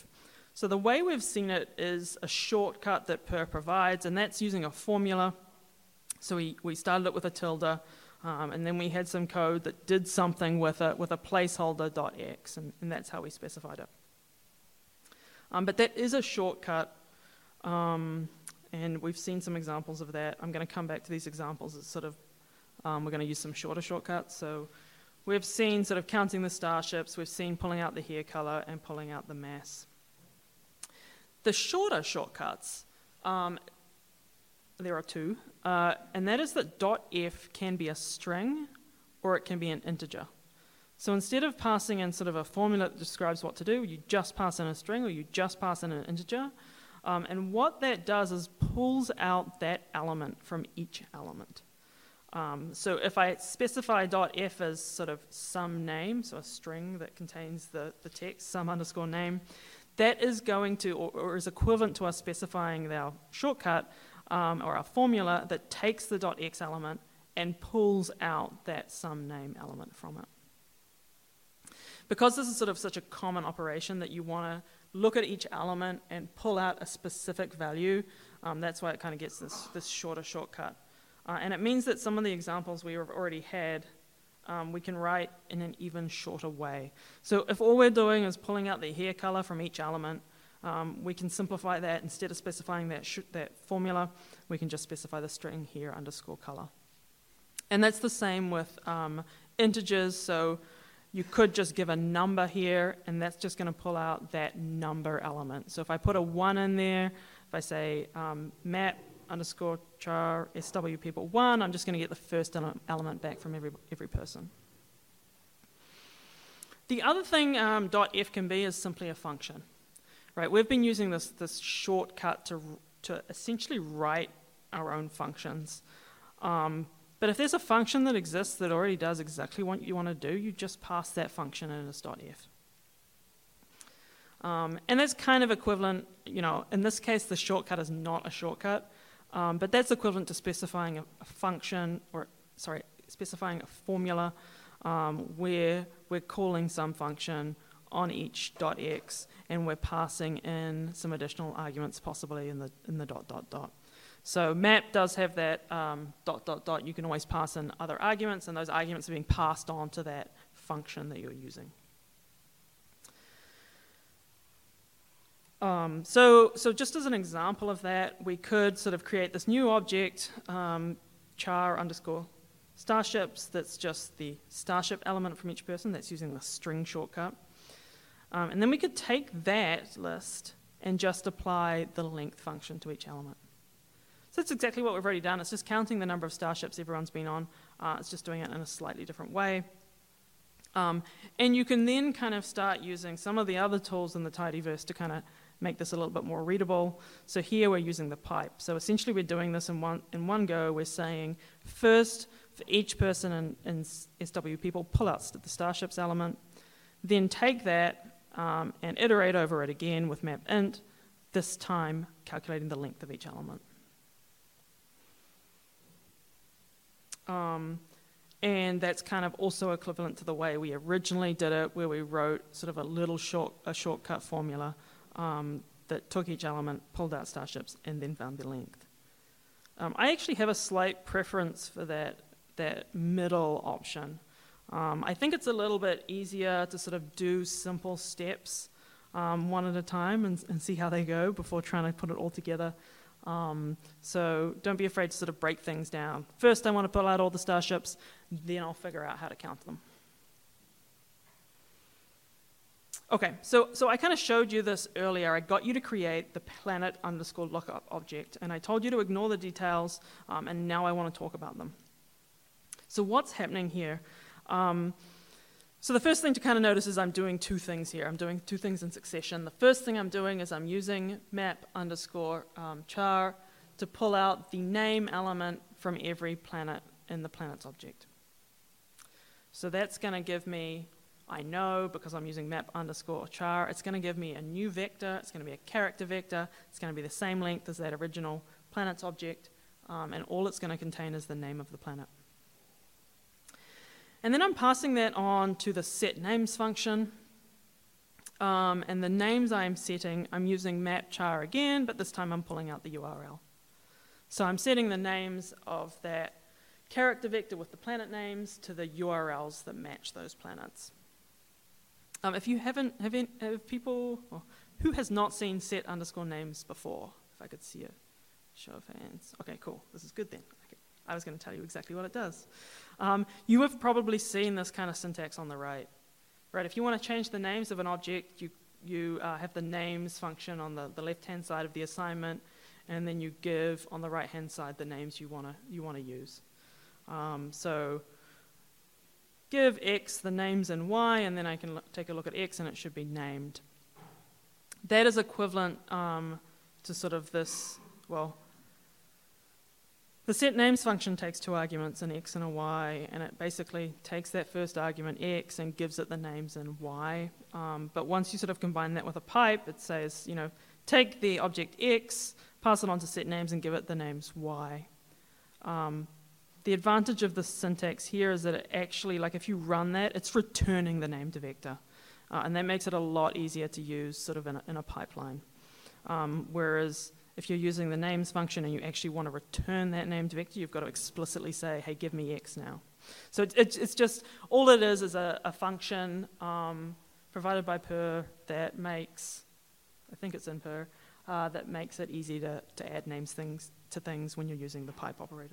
So the way we've seen it is a shortcut that Per provides, and that's using a formula. So we, we started it with a tilde, um, and then we had some code that did something with it with a placeholder .x, and, and that's how we specified it. Um, but that is a shortcut, um, and we've seen some examples of that. I'm going to come back to these examples as sort of, um, we're going to use some shorter shortcuts. So we've seen sort of counting the starships, we've seen pulling out the hair color and pulling out the mass. The shorter shortcuts, um, there are two, uh, and that is that .f can be a string or it can be an integer. So instead of passing in sort of a formula that describes what to do, you just pass in a string or you just pass in an integer. Um, and what that does is pulls out that element from each element. Um, so if I specify .f as sort of some name, so a string that contains the, the text, some underscore name, that is going to, or, or is equivalent to us specifying our shortcut um, or our formula that takes the .x element and pulls out that some name element from it. Because this is sort of such a common operation that you want to look at each element and pull out a specific value, um, that's why it kind of gets this, this shorter shortcut. Uh, and it means that some of the examples we have already had, um, we can write in an even shorter way. So if all we're doing is pulling out the hair color from each element, um, we can simplify that. Instead of specifying that, sh that formula, we can just specify the string hair underscore color. And that's the same with um, integers. So you could just give a number here, and that's just going to pull out that number element. So if I put a one in there, if I say um, map underscore char S W people one, I'm just going to get the first ele element back from every, every person. The other thing um, .f can be is simply a function. Right? We've been using this, this shortcut to, to essentially write our own functions. Um, But if there's a function that exists that already does exactly what you want to do, you just pass that function in as .f. Um, and that's kind of equivalent, you know, in this case the shortcut is not a shortcut, um, but that's equivalent to specifying a, a function, or sorry, specifying a formula um, where we're calling some function on each .x and we're passing in some additional arguments possibly in the, in the dot dot dot. So map does have that um, dot, dot, dot. You can always pass in other arguments, and those arguments are being passed on to that function that you're using. Um, so, so just as an example of that, we could sort of create this new object, um, char underscore starships, that's just the starship element from each person. That's using the string shortcut. Um, and then we could take that list and just apply the length function to each element. So that's exactly what we've already done. It's just counting the number of starships everyone's been on. Uh, it's just doing it in a slightly different way. Um, and you can then kind of start using some of the other tools in the tidyverse to kind of make this a little bit more readable. So here we're using the pipe. So essentially we're doing this in one, in one go. We're saying first, for each person in, in S W people, pull out the starships element, then take that um, and iterate over it again with map int, this time calculating the length of each element. Um, and that's kind of also equivalent to the way we originally did it, where we wrote sort of a little short, a shortcut formula um, that took each element, pulled out starships, and then found the length. Um, I actually have a slight preference for that, that middle option. Um, I think it's a little bit easier to sort of do simple steps um, one at a time and, and see how they go before trying to put it all together. Um, so don't be afraid to sort of break things down. First I want to pull out all the starships, then I'll figure out how to count them. Okay, so, so I kind of showed you this earlier. I got you to create the planet underscore lookup object, and I told you to ignore the details, um, and now I want to talk about them. So what's happening here? Um, So the first thing to kind of notice is I'm doing two things here. I'm doing two things in succession. The first thing I'm doing is I'm using map underscore um, char to pull out the name element from every planet in the planets object. So that's going to give me, I know because I'm using map underscore char, it's going to give me a new vector. It's going to be a character vector. It's going to be the same length as that original planets object, um, and all it's going to contain is the name of the planet. And then I'm passing that on to the setNames function. Um, and the names I'm setting, I'm using map char again, but this time I'm pulling out the U R L. So I'm setting the names of that character vector with the planet names to the U R Ls that match those planets. Um, if you haven't, have, any, have people, well, who has not seen set underscore names before? If I could see a show of hands. Okay, cool. This is good then. Okay. I was going to tell you exactly what it does. Um, you have probably seen this kind of syntax on the right. Right, if you want to change the names of an object, you, you uh, have the names function on the, the left-hand side of the assignment, and then you give on the right-hand side the names you want to you want to use. Um, so give X the names in Y, and then I can look, take a look at X, and it should be named. That is equivalent um, to sort of this, well, the set names function takes two arguments, an X and a Y, and it basically takes that first argument X and gives it the names in Y. Um, but once you sort of combine that with a pipe, it says, you know, take the object X, pass it on to set names, and give it the names Y. Um, the advantage of the syntax here is that it actually, like if you run that, it's returning the named vector. Uh, and that makes it a lot easier to use sort of in a, in a pipeline. Um, whereas if you're using the names function and you actually want to return that named vector, you've got to explicitly say, hey, give me X now. So it, it, it's just, all it is is a, a function um, provided by Perl that makes, I think it's in Perl, uh, that makes it easy to, to add names things to things when you're using the pipe operator.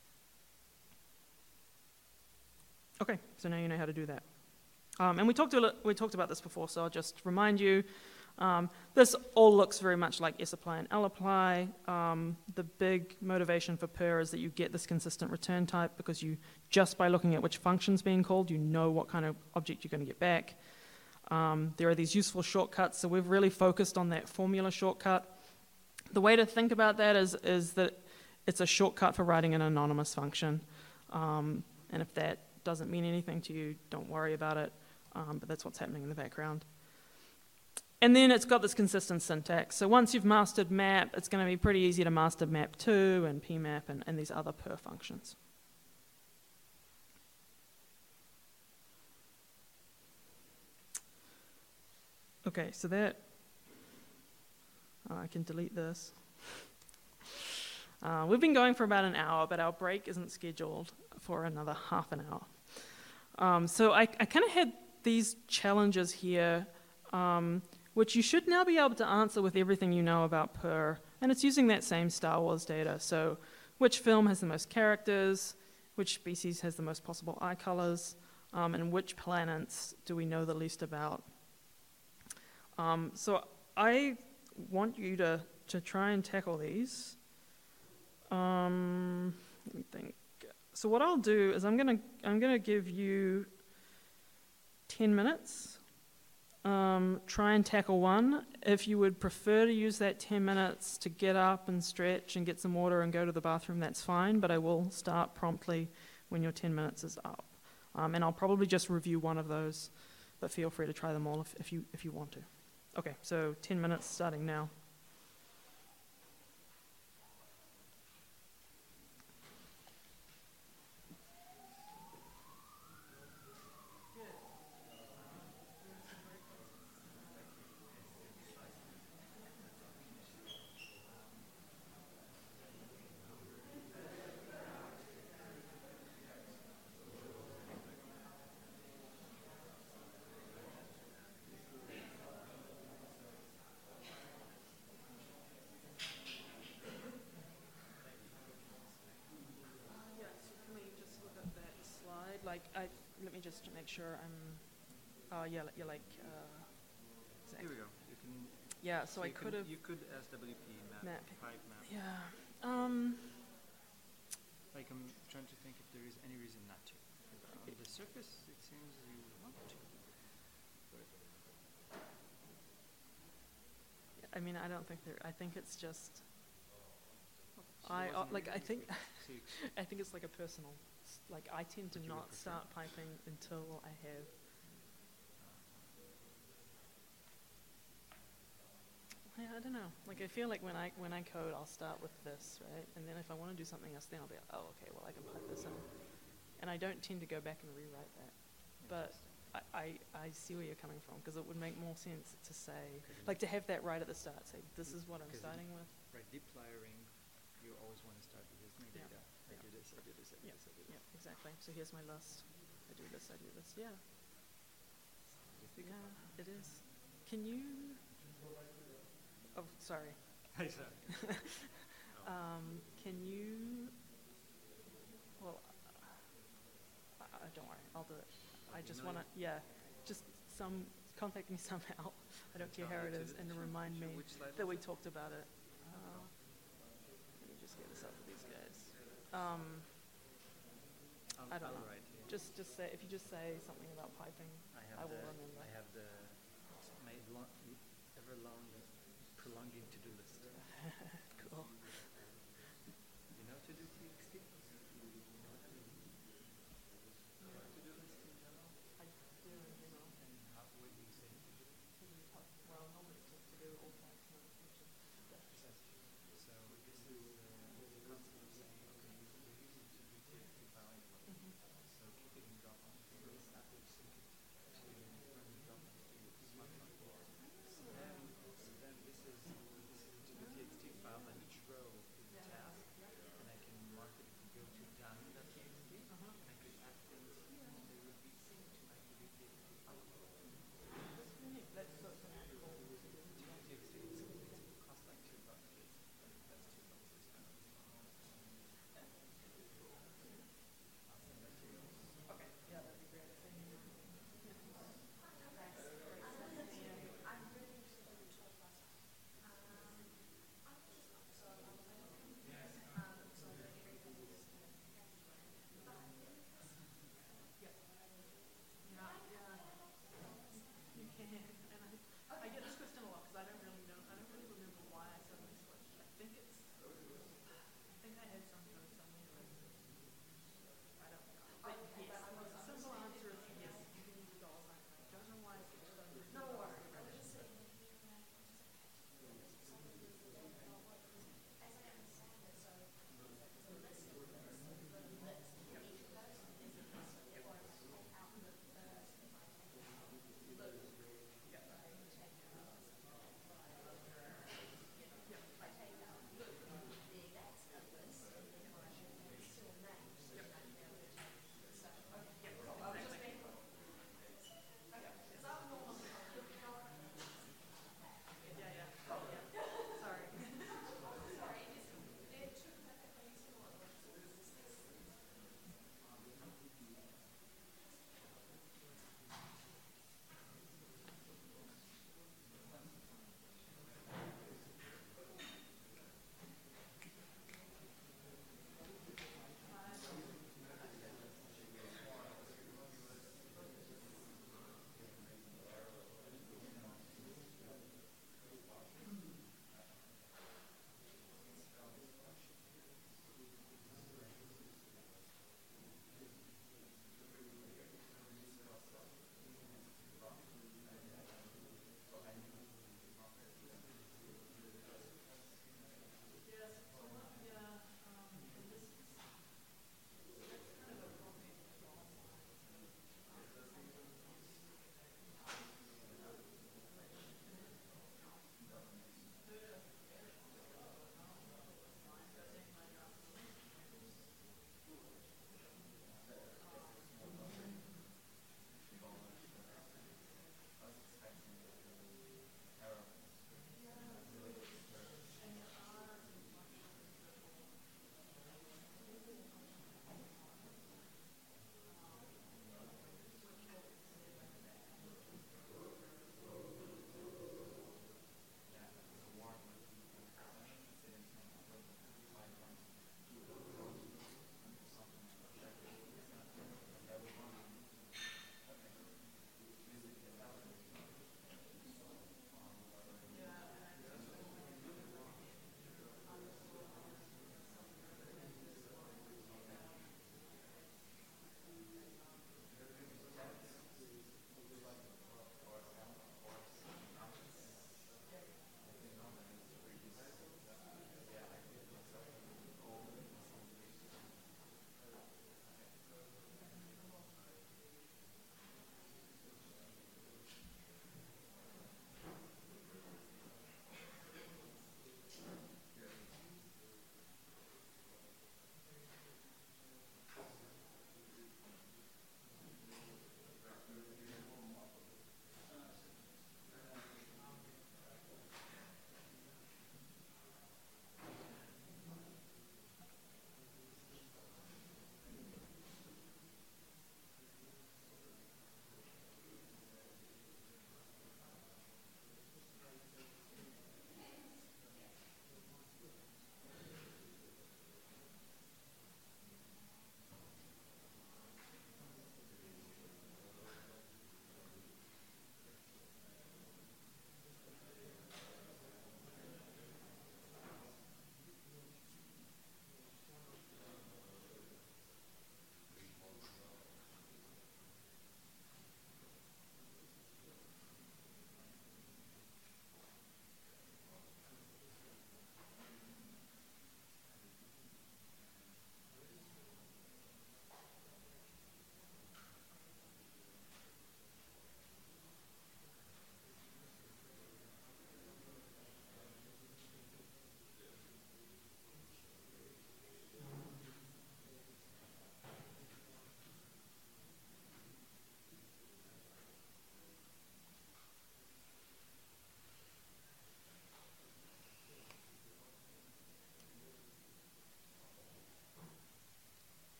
Okay, so now you know how to do that. Um, and we talked, a we talked about this before, so I'll just remind you. Um, this all looks very much like sapply and lapply. Um, the big motivation for Perl is that you get this consistent return type because you, just by looking at which function's being called, you know what kind of object you're going to get back. Um, there are these useful shortcuts, so we've really focused on that formula shortcut. The way to think about that is, is that it's a shortcut for writing an anonymous function. Um, and if that doesn't mean anything to you, don't worry about it, um, but that's what's happening in the background. And then it's got this consistent syntax. So once you've mastered map, it's going to be pretty easy to master map two and pmap and, and these other Perl functions. Okay, so that, oh, I can delete this. Uh, we've been going for about an hour, but our break isn't scheduled for another half an hour. Um, so I, I kind of had these challenges here, um, which you should now be able to answer with everything you know about Perl. And it's using that same Star Wars data. So which film has the most characters, which species has the most possible eye colors, um, and which planets do we know the least about? Um, so I want you to, to try and tackle these. Um, let me think. So what I'll do is I'm gonna I'm gonna give you ten minutes. Um, try and tackle one. If you would prefer to use that ten minutes to get up and stretch and get some water and go to the bathroom, that's fine, but I will start promptly when your ten minutes is up. Um, and I'll probably just review one of those, but feel free to try them all if, if you if you want to. Okay, so ten minutes starting now. Like, I, let me just make sure I'm, uh, yeah, you're like, uh, exactly. Here we go. You can. Yeah, so, so I could have. You could S W P map. Map. Pipe map. Yeah. Um. Like I'm trying to think if there is any reason not to. On the surface, it seems you want to. But I mean, I don't think there. I think it's just. so I uh, like. I think. so you, I think it's like a personal. Like I tend to Would you not prefer? start piping until I have. Yeah, I don't know. Like I feel like when I when I code, I'll start with this, right? And then if I want to do something else, then I'll be like, oh, okay, well I can pipe this in. And I don't tend to go back and rewrite that. But I, I, I see where you're coming from, because it would make more sense to say, like to have that right at the start, say, this is what I'm Because starting with. Right, deep wiring, you always want to start with listening Yeah. data. I Yeah. do this, I do this, I do Yeah. this, I do this. Yeah, exactly. So here's my list. I do this, I do this. Yeah, Just think yeah, about it is. Can you, oh, sorry. it. Sorry. Um, can you, well, uh, uh, don't worry, I'll do it. I just Email want to, yeah, just some, contact me somehow. I don't care Tell how me it to is, do- and sure, remind sure, me which slide that was we it? talked about it. Uh, let me just get this up for these guys. Um, I'll, I don't I'll know. write here. just, just say, if you just say something about piping, I I have will the, remember. I have the made long, ever long, prolonging to-do list. Cool. You know to do T X T? You know what to do? You know to-do list in general? I do, you know, And how, what do you say to do? well, normally it's just to do all types of notifications. Precisely. So this is uh, the concept of saying, okay, you- we're using to do T X T file anyway. Mhm. So keep it in Dropbox. For this app, we sync it to run the Dropbox to your smartphone. So then, so then this is this is to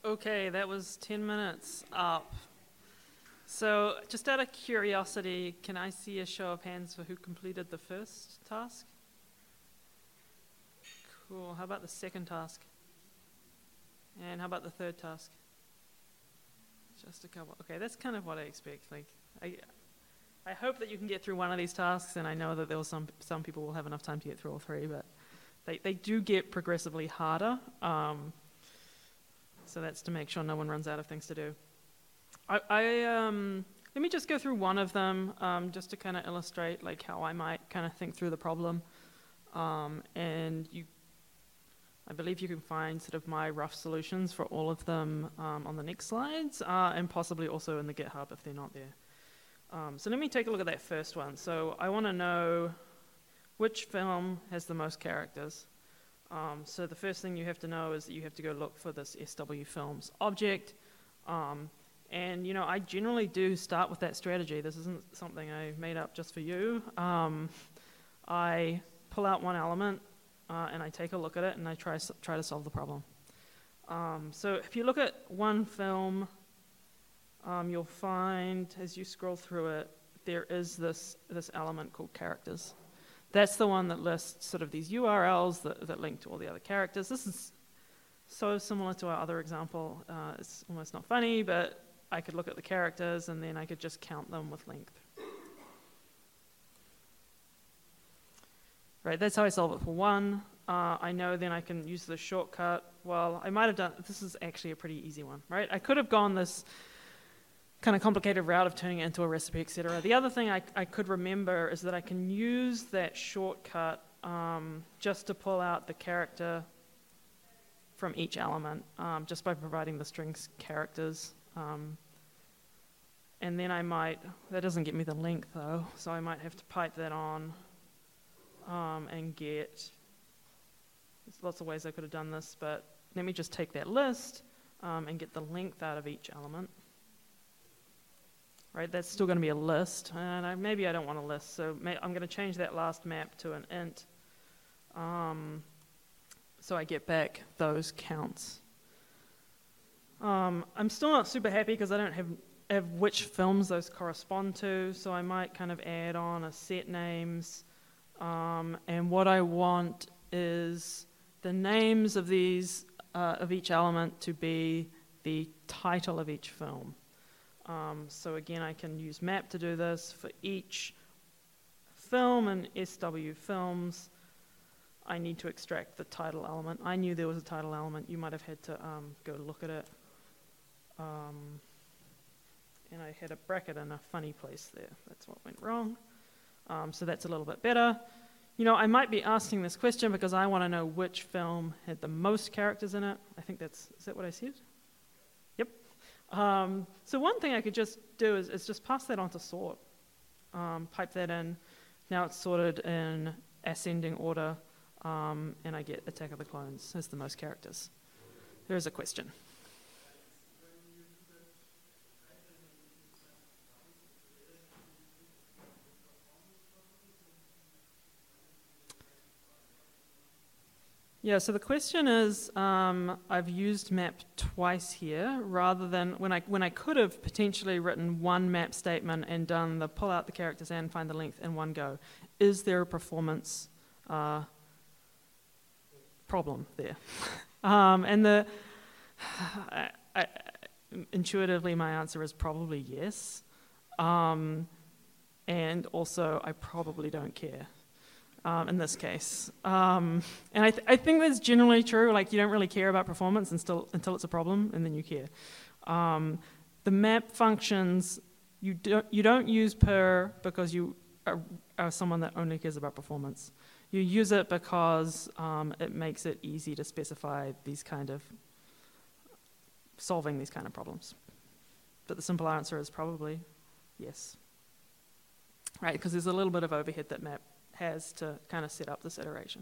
Okay, that was ten minutes up. So, just out of curiosity, can I see a show of hands for who completed the first task? Cool. How about the second task? And how about the third task? Just a couple. Okay, that's kind of what I expect. Like, I, I hope that you can get through one of these tasks, and I know that there will some some people will have enough time to get through all three, but they they do get progressively harder. Um, so that's to make sure no one runs out of things to do. I, I um, let me just go through one of them, um, just to kind of illustrate like how I might kind of think through the problem, um, and you. I believe you can find sort of my rough solutions for all of them um, on the next slides, uh, and possibly also in the GitHub if they're not there. Um, so let me take a look at that first one. So I want to know which film has the most characters. Um, so the first thing you have to know is that you have to go look for this S W Films object. Um, and you know, I generally do start with that strategy. This isn't something I made up just for you. Um, I pull out one element, Uh, and I take a look at it, and I try try to solve the problem. Um, so if you look at one film, um, you'll find, as you scroll through it, there is this, this element called characters. That's the one that lists sort of these U R Ls that, that link to all the other characters. This is so similar to our other example. Uh, it's almost not funny, but I could look at the characters, and then I could just count them with length. Right, that's how I solve it for one. Uh, I know then I can use the shortcut. Well, I might have done, this is actually a pretty easy one, right? I could have gone this kind of complicated route of turning it into a recipe, et cetera. The other thing I, I could remember is that I can use that shortcut um, just to pull out the character from each element, um, just by providing the strings characters. Um, and then I might, that doesn't get me the length though, so I might have to pipe that on. Um, and get, there's lots of ways I could have done this, but let me just take that list um, and get the length out of each element. Right, that's still going to be a list, and I, maybe I don't want a list, so may, I'm going to change that last map to an int, um, so I get back those counts. Um, I'm still not super happy because I don't have, have which films those correspond to, so I might kind of add on a set names. Um, and what I want is the names of these, uh, of each element to be the title of each film. Um, so again, I can use map to do this. For each film in S W Films, I need to extract the title element. I knew there was a title element. You might have had to um, go look at it. Um, and I had a bracket in a funny place there. That's what went wrong. Um, so that's a little bit better. You know, I might be asking this question because I want to know which film had the most characters in it. I think that's, is that what I said? Yep. Um, so one thing I could just do is, is just pass that on to sort. Um, pipe that in. Now it's sorted in ascending order, um, and I get Attack of the Clones as the most characters. There is a question. Yeah, so the question is, um, I've used map twice here, rather than when I when I could have potentially written one map statement and done the pull out the characters and find the length in one go. Is there a performance uh, problem there? um, and the I, I, intuitively, my answer is probably yes. Um, and also, I probably don't care. Um, in this case. Um, and I, th I think that's generally true, like you don't really care about performance until, until it's a problem, and then you care. Um, the map functions, you don't, you don't use per because you are, are someone that only cares about performance. You use it because um, it makes it easy to specify these kind of, solving these kind of problems. But the simple answer is probably yes. Right, because there's a little bit of overhead that map has to kind of set up this iteration.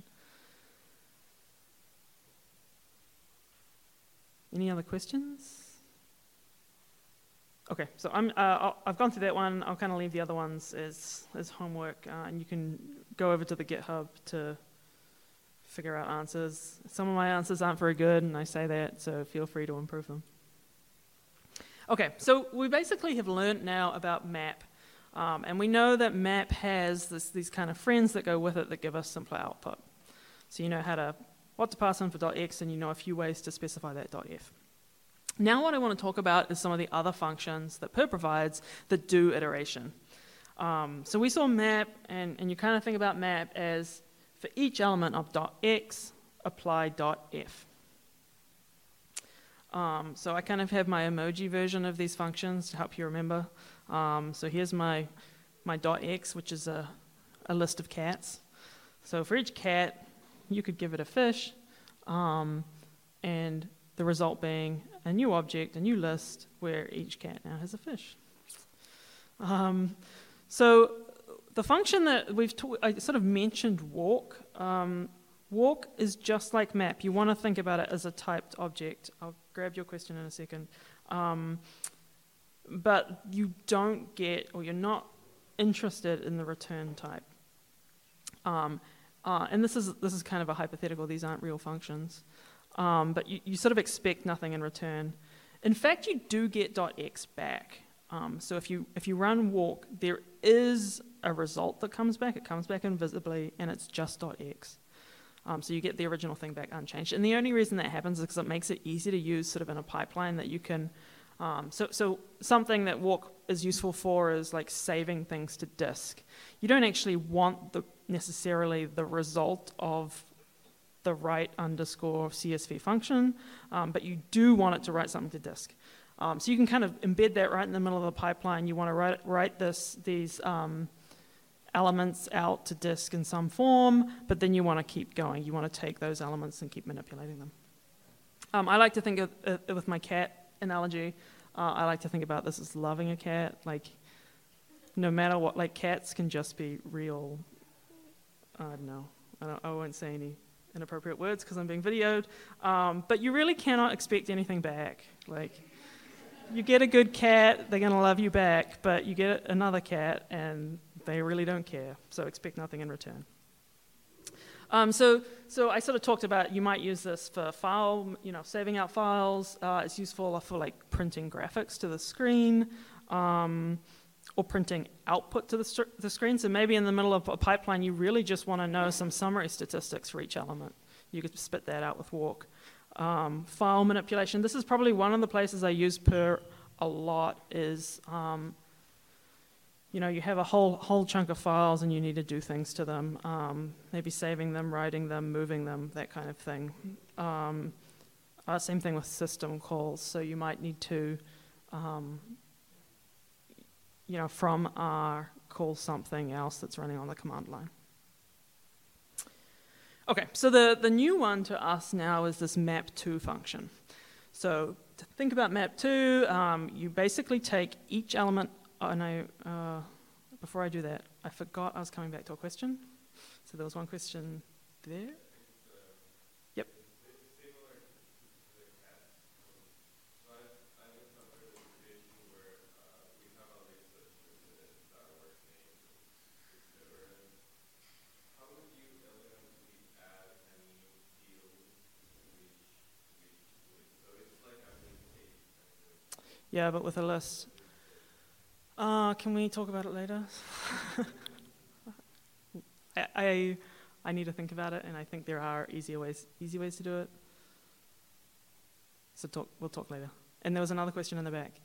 Any other questions? Okay, so I'm, uh, I'll, I've gone through that one. I'll kind of leave the other ones as, as homework, uh, and you can go over to the GitHub to figure out answers. Some of my answers aren't very good, and I say that, so feel free to improve them. Okay, so we basically have learned now about map. Um, and we know that map has this, these kind of friends that go with it that give us simpler output. So you know how to, what to pass in for .x, and you know a few ways to specify that .f. Now what I want to talk about is some of the other functions that Per provides that do iteration. Um, so we saw map, and, and you kind of think about map as for each element of .x, apply .f. Um, so I kind of have my emoji version of these functions to help you remember. Um, so here's my, my .x, which is a, a list of cats. So for each cat, you could give it a fish, um, and the result being a new object, a new list, where each cat now has a fish. Um, so the function that we've ta- I sort of mentioned walk. Um, walk is just like map. You want to think about it as a typed object. I'll grab your question in a second. Um, but you don't get, or you're not interested in the return type. Um, uh, and this is this is kind of a hypothetical. These aren't real functions. Um, but you, you sort of expect nothing in return. In fact, you do get .x back. Um, so if you if you run walk, there is a result that comes back. It comes back invisibly, and it's just .x. Um, so you get the original thing back unchanged. And the only reason that happens is because it makes it easy to use sort of in a pipeline that you can... Um, so, so something that walk is useful for is like saving things to disk. You don't actually want the necessarily the result of the write underscore C S V function, um, but you do want it to write something to disk. Um, so you can kind of embed that right in the middle of the pipeline. You want to write, write this, these um, elements out to disk in some form, but then you want to keep going. You want to take those elements and keep manipulating them. Um, I like to think of it with my cat analogy. Uh, I like to think about this as loving a cat. Like, no matter what, like cats can just be real, I don't know, I, don't, I won't say any inappropriate words because I'm being videoed, um, but you really cannot expect anything back. Like, you get a good cat, they're going to love you back, but you get another cat and they really don't care, so expect nothing in return. Um, so, so I sort of talked about you might use this for file, you know, saving out files. Uh, it's useful for like printing graphics to the screen, um, or printing output to the, st- the screen. So maybe in the middle of a pipeline, you really just want to know some summary statistics for each element. You could spit that out with walk. Um, file manipulation. This is probably one of the places I use Per a lot. Is um, you know, you have a whole whole chunk of files and you need to do things to them, um, maybe saving them, writing them, moving them, that kind of thing. Um, uh, same thing with system calls. So you might need to, um, you know, from R call something else that's running on the command line. Okay, so the, the new one to us now is this map to function. So to think about map to, um, you basically take each element. Oh, no, uh, before I do that, I forgot I was coming back to a question. So there was one question there. Yep. Yeah, but with a list. Uh, can we talk about it later? I, I I need to think about it, and I think there are easier ways easy ways to do it. So talk, we'll talk later. And there was another question in the back.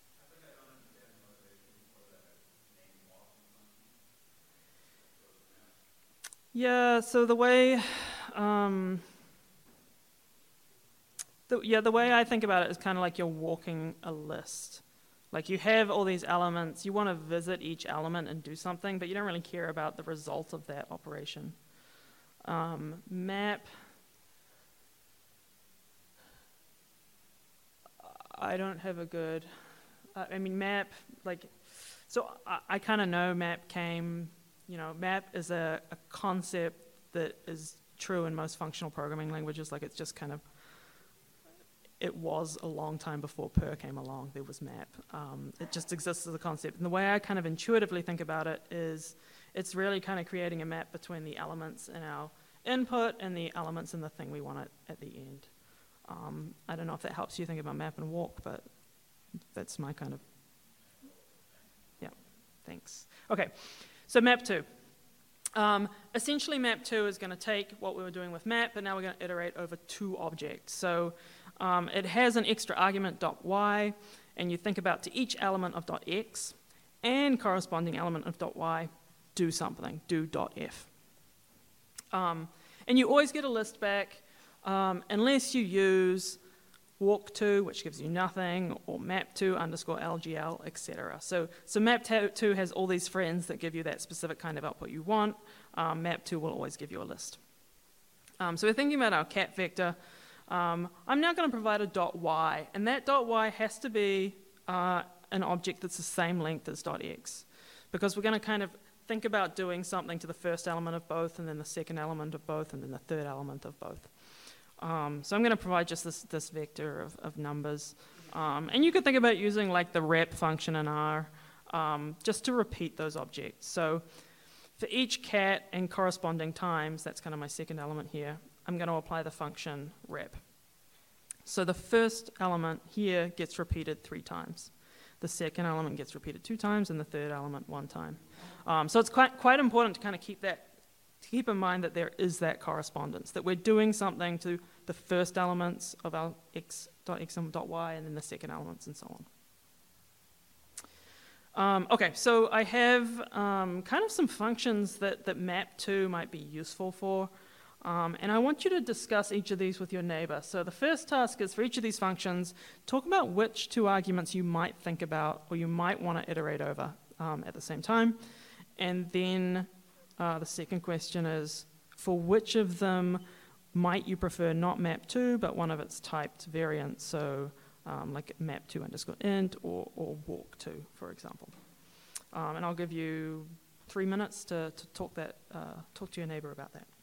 Yeah. So the way, um, the, yeah, the way I think about it is kind of like you're walking a list. Like you have all these elements, you want to visit each element and do something, but you don't really care about the result of that operation. Um, map, I don't have a good, uh, I mean map, like, so I, I kind of know map came, you know, map is a, a concept that is true in most functional programming languages, like it's just kind of, it was a long time before Per came along, there was map. Um, it just exists as a concept. And the way I kind of intuitively think about it is it's really kind of creating a map between the elements in our input and the elements in the thing we want at, at the end. Um, I don't know if that helps you think about map and walk, but that's my kind of, yeah, thanks. Okay, so map two. Um, essentially, map two is going to take what we were doing with map, but now we're going to iterate over two objects. So um, it has an extra argument dot y, and you think about to each element of dot x and corresponding element of dot y, do something, do dot f. Um, and you always get a list back um, unless you use walk to, which gives you nothing, or map to underscore L G L, et cetera. So, so map to has all these friends that give you that specific kind of output you want. Um, map to will always give you a list. Um, so we're thinking about our cat vector. Um, I'm now going to provide a dot y, and that dot y has to be uh, an object that's the same length as dot x, because we're going to kind of think about doing something to the first element of both, and then the second element of both, and then the third element of both. Um, so I'm going to provide just this, this vector of, of numbers. Um, and you could think about using like the rep function in R um, just to repeat those objects. So for each cat and corresponding times, that's kind of my second element here, I'm going to apply the function rep. So the first element here gets repeated three times. The second element gets repeated two times, and the third element one time. Um, so it's quite, quite important to kind of keep that to keep in mind that there is that correspondence, that we're doing something to the first elements of our x dot x and dot y, and then the second elements, and so on. Um, okay, so I have um, kind of some functions that, that map to might be useful for, um, and I want you to discuss each of these with your neighbor. So the first task is for each of these functions, talk about which two arguments you might think about or you might want to iterate over um, at the same time, and then Uh, the second question is, for which of them might you prefer not map to, but one of its typed variants, so um, like map to underscore int or, or walk to, for example. Um, and I'll give you three minutes to, to talk, that, uh, talk to your neighbor about that.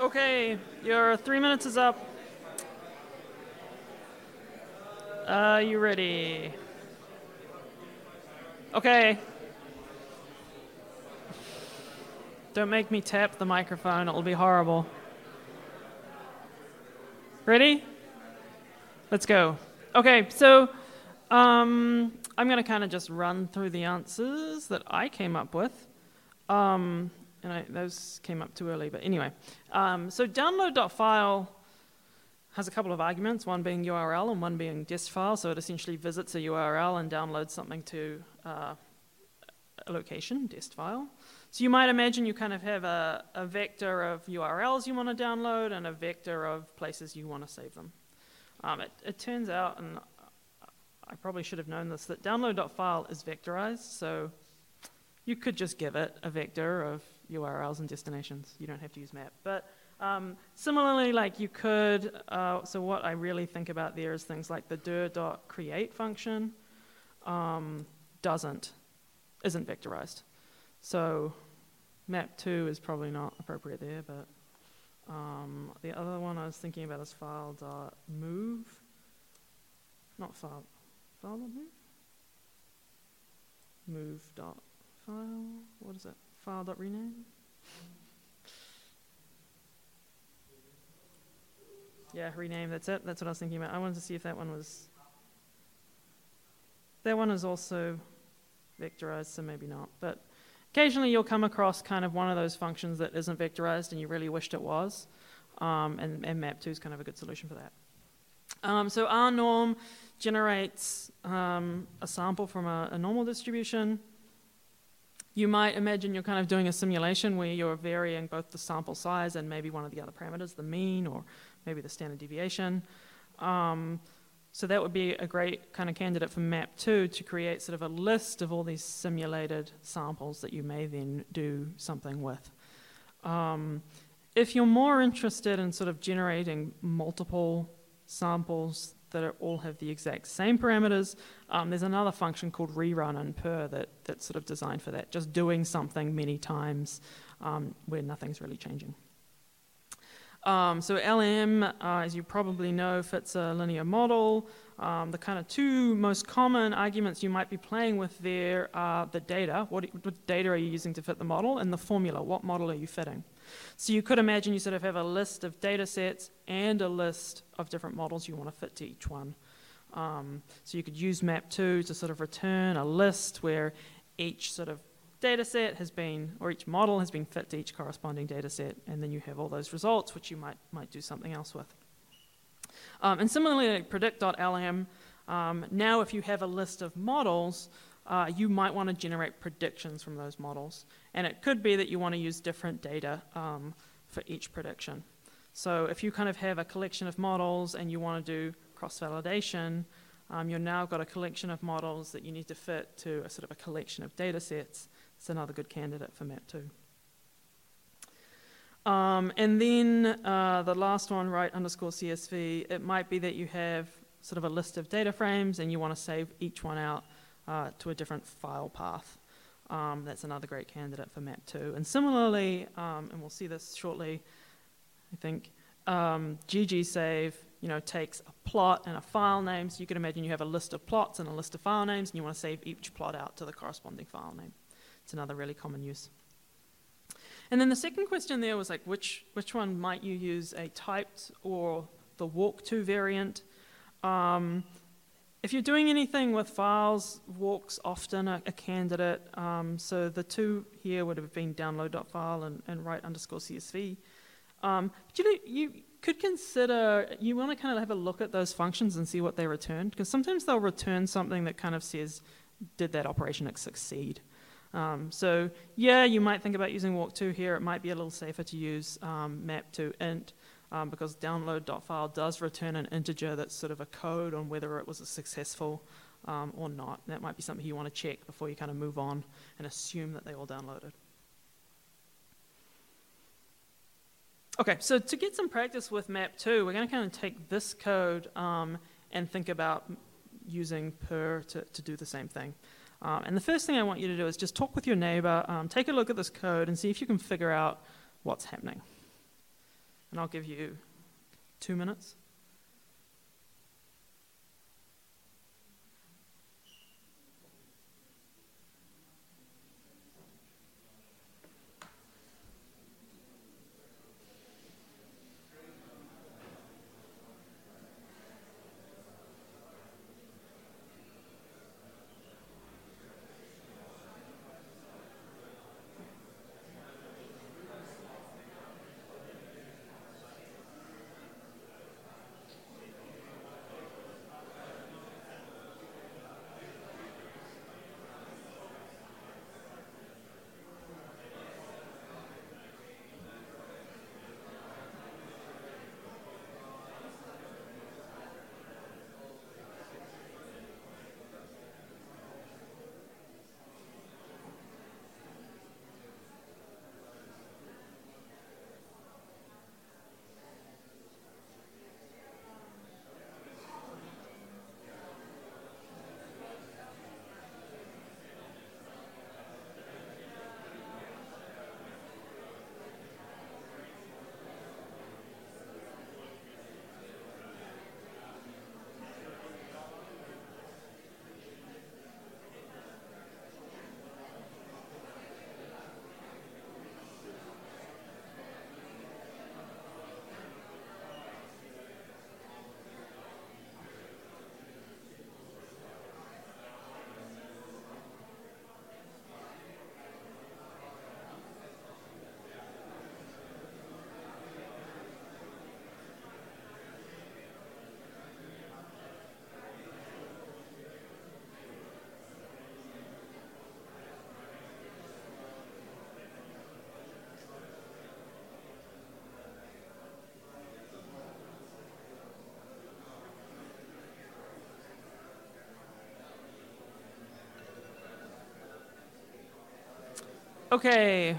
Okay, your three minutes is up. Are you ready? Okay. Don't make me tap the microphone, it'll be horrible. Ready? Let's go. Okay, so um, I'm going to kind of just run through the answers that I came up with. Um, and I, those came up too early, but anyway. Um, so download.file has a couple of arguments, one being U R L and one being dest file. So it essentially visits a U R L and downloads something to uh, a location, dest file. So you might imagine you kind of have a, a vector of U R Ls you want to download and a vector of places you want to save them. Um, it, it turns out, and I probably should have known this, that download.file is vectorized, so you could just give it a vector of U R Ls and destinations. You don't have to use map. But um, similarly, like you could, uh, so what I really think about there is things like the dir.create function um, doesn't, isn't vectorized. So map two is probably not appropriate there, but um, the other one I was thinking about is file.move, not file, file.move? Move.file, what is it? File.rename? Yeah, rename, that's it, that's what I was thinking about. I wanted to see if that one was, that one is also vectorized, so maybe not, but occasionally you'll come across kind of one of those functions that isn't vectorized and you really wished it was, um, and, and map two is kind of a good solution for that. Um, so rnorm generates um, a sample from a, a normal distribution. You might imagine you're kind of doing a simulation where you're varying both the sample size and maybe one of the other parameters, the mean or maybe the standard deviation. Um, So that would be a great kind of candidate for map two to create sort of a list of all these simulated samples that you may then do something with. Um, if you're more interested in sort of generating multiple samples that are, all have the exact same parameters, um, there's another function called rerun in purrr that, that's sort of designed for that, just doing something many times um, where nothing's really changing. Um, so L M, uh, as you probably know, fits a linear model. Um, the kind of two most common arguments you might be playing with there are the data. What, what data are you using to fit the model? And the formula. What model are you fitting? So you could imagine you sort of have a list of data sets and a list of different models you want to fit to each one. Um, so you could use map two to sort of return a list where each sort of data set has been, or each model has been fit to each corresponding data set, and then you have all those results which you might might do something else with. Um, and similarly, like predict.lm, um, now if you have a list of models, uh, you might want to generate predictions from those models. And it could be that you want to use different data um, for each prediction. So if you kind of have a collection of models and you want to do cross-validation, um, you've now got a collection of models that you need to fit to a sort of a collection of data sets. It's another good candidate for map two. Um, and then uh, the last one, write underscore C S V, it might be that you have sort of a list of data frames and you want to save each one out uh, to a different file path. Um, that's another great candidate for map two. And similarly, um, and we'll see this shortly, I think, um, ggsave, you know, takes a plot and a file name. So you can imagine you have a list of plots and a list of file names, and you want to save each plot out to the corresponding file name. It's another really common use. And then the second question there was like, which, which one might you use, a typed or the walk to variant? Um, if you're doing anything with files, walk's often a, a candidate. Um, so the two here would have been download.file and, and write underscore C S V. Um, but you know, you could consider, you want to kind of have a look at those functions and see what they return, because sometimes they'll return something that kind of says, did that operation succeed? Um, so yeah, you might think about using walk to here. It might be a little safer to use um, map to int um, because download.file does return an integer that's sort of a code on whether it was a successful um, or not. That might be something you want to check before you kind of move on and assume that they all downloaded. Okay, so to get some practice with map two, we're going to kind of take this code um, and think about using purrr to, to do the same thing. Um, and the first thing I want you to do is just talk with your neighbor, um, take a look at this code and see if you can figure out what's happening. And I'll give you two minutes. Okay.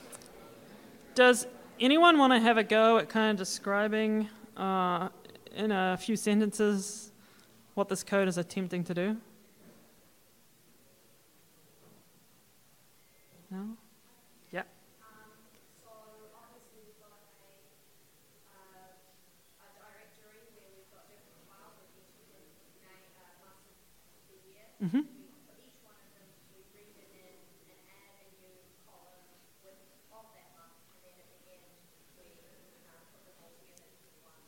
Does anyone want to have a go at kind of describing uh, in a few sentences what this code is attempting to do? No? Yeah. Um, so obviously we've got a, uh, a directory where we've got different files with each different name, uh, months of the year. Mm-hmm. We, for each one of them, we bring them in and add a new column with of that month, and then at the end we uh, put them all together into one.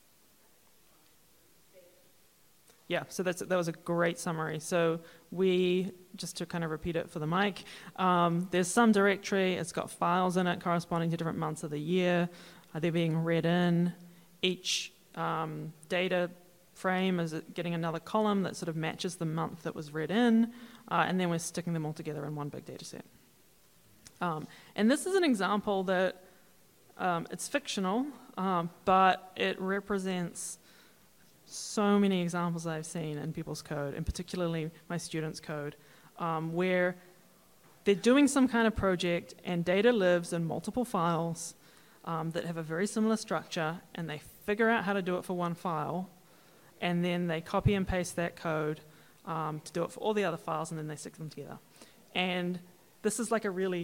Yeah, so that's, that was a great summary. So we, just to kind of repeat it for the mic, um, there's some directory, it's got files in it corresponding to different months of the year. Uh, they're being read in. Each um, data frame is getting another column that sort of matches the month that was read in, uh, and then we're sticking them all together in one big data set. Um, and this is an example that um, it's fictional, um, but it represents so many examples I've seen in people's code, and particularly my students' code, um, where they're doing some kind of project and data lives in multiple files um, that have a very similar structure, and they figure out how to do it for one file, and then they copy and paste that code um, to do it for all the other files, and then they stick them together. And this is like a really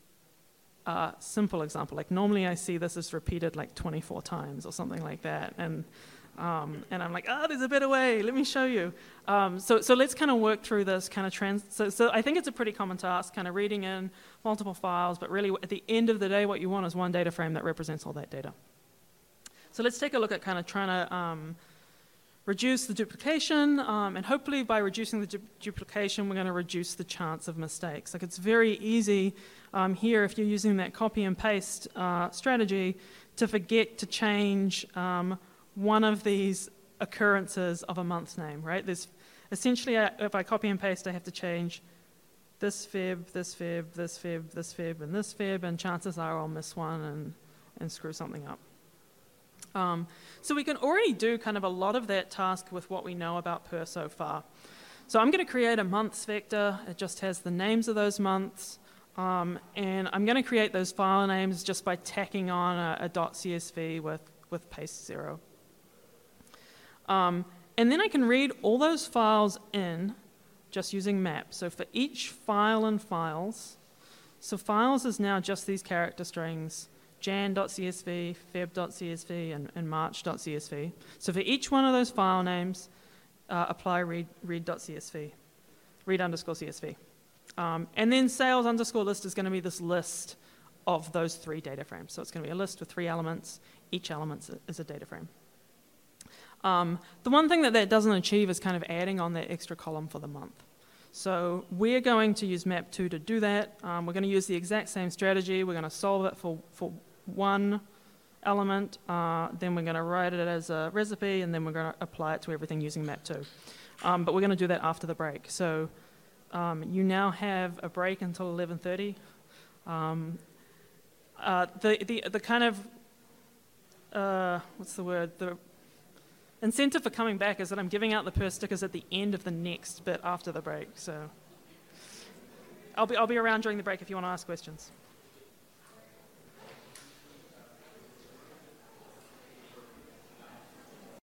uh, simple example. Like normally I see this as repeated like twenty-four times or something like that, and Um, and I'm like, oh, there's a better way. Let me show you. Um, so, so let's kind of work through this kind of trans. So, so I think it's a pretty common task, kind of reading in multiple files. But really, at the end of the day, what you want is one data frame that represents all that data. So let's take a look at kind of trying to um, reduce the duplication. Um, and hopefully, by reducing the du- duplication, we're going to reduce the chance of mistakes. Like it's very easy um, here, if you're using that copy and paste uh, strategy, to forget to change Um, one of these occurrences of a month's name, right? There's essentially, I, if I copy and paste, I have to change this Feb, this Feb, this Feb, this Feb, and this Feb, and chances are I'll miss one and, and screw something up. Um, so we can already do kind of a lot of that task with what we know about per so far. So I'm going to create a months vector. It just has the names of those months. Um, and I'm going to create those file names just by tacking on a, a .csv with, with paste zero. Um, and then I can read all those files in just using map. So for each file in files, so files is now just these character strings jan.csv, feb.csv, and, and march.csv. So for each one of those file names, uh, apply read, read.csv, read underscore CSV. Um, and then sales underscore list is going to be this list of those three data frames. So it's going to be a list with three elements. Each element is a data frame. Um, the one thing that that doesn't achieve is kind of adding on that extra column for the month. So we're going to use map two to do that. Um, we're going to use the exact same strategy. We're going to solve it for, for one element, uh, then we're going to write it as a recipe, and then we're going to apply it to everything using map two. Um, but we're going to do that after the break. So um, you now have a break until eleven thirty. Um, uh, the, the, the kind of, uh, what's the word, the incentive for coming back is that I'm giving out the per stickers at the end of the next bit after the break. So I'll be, I'll be around during the break if you want to ask questions.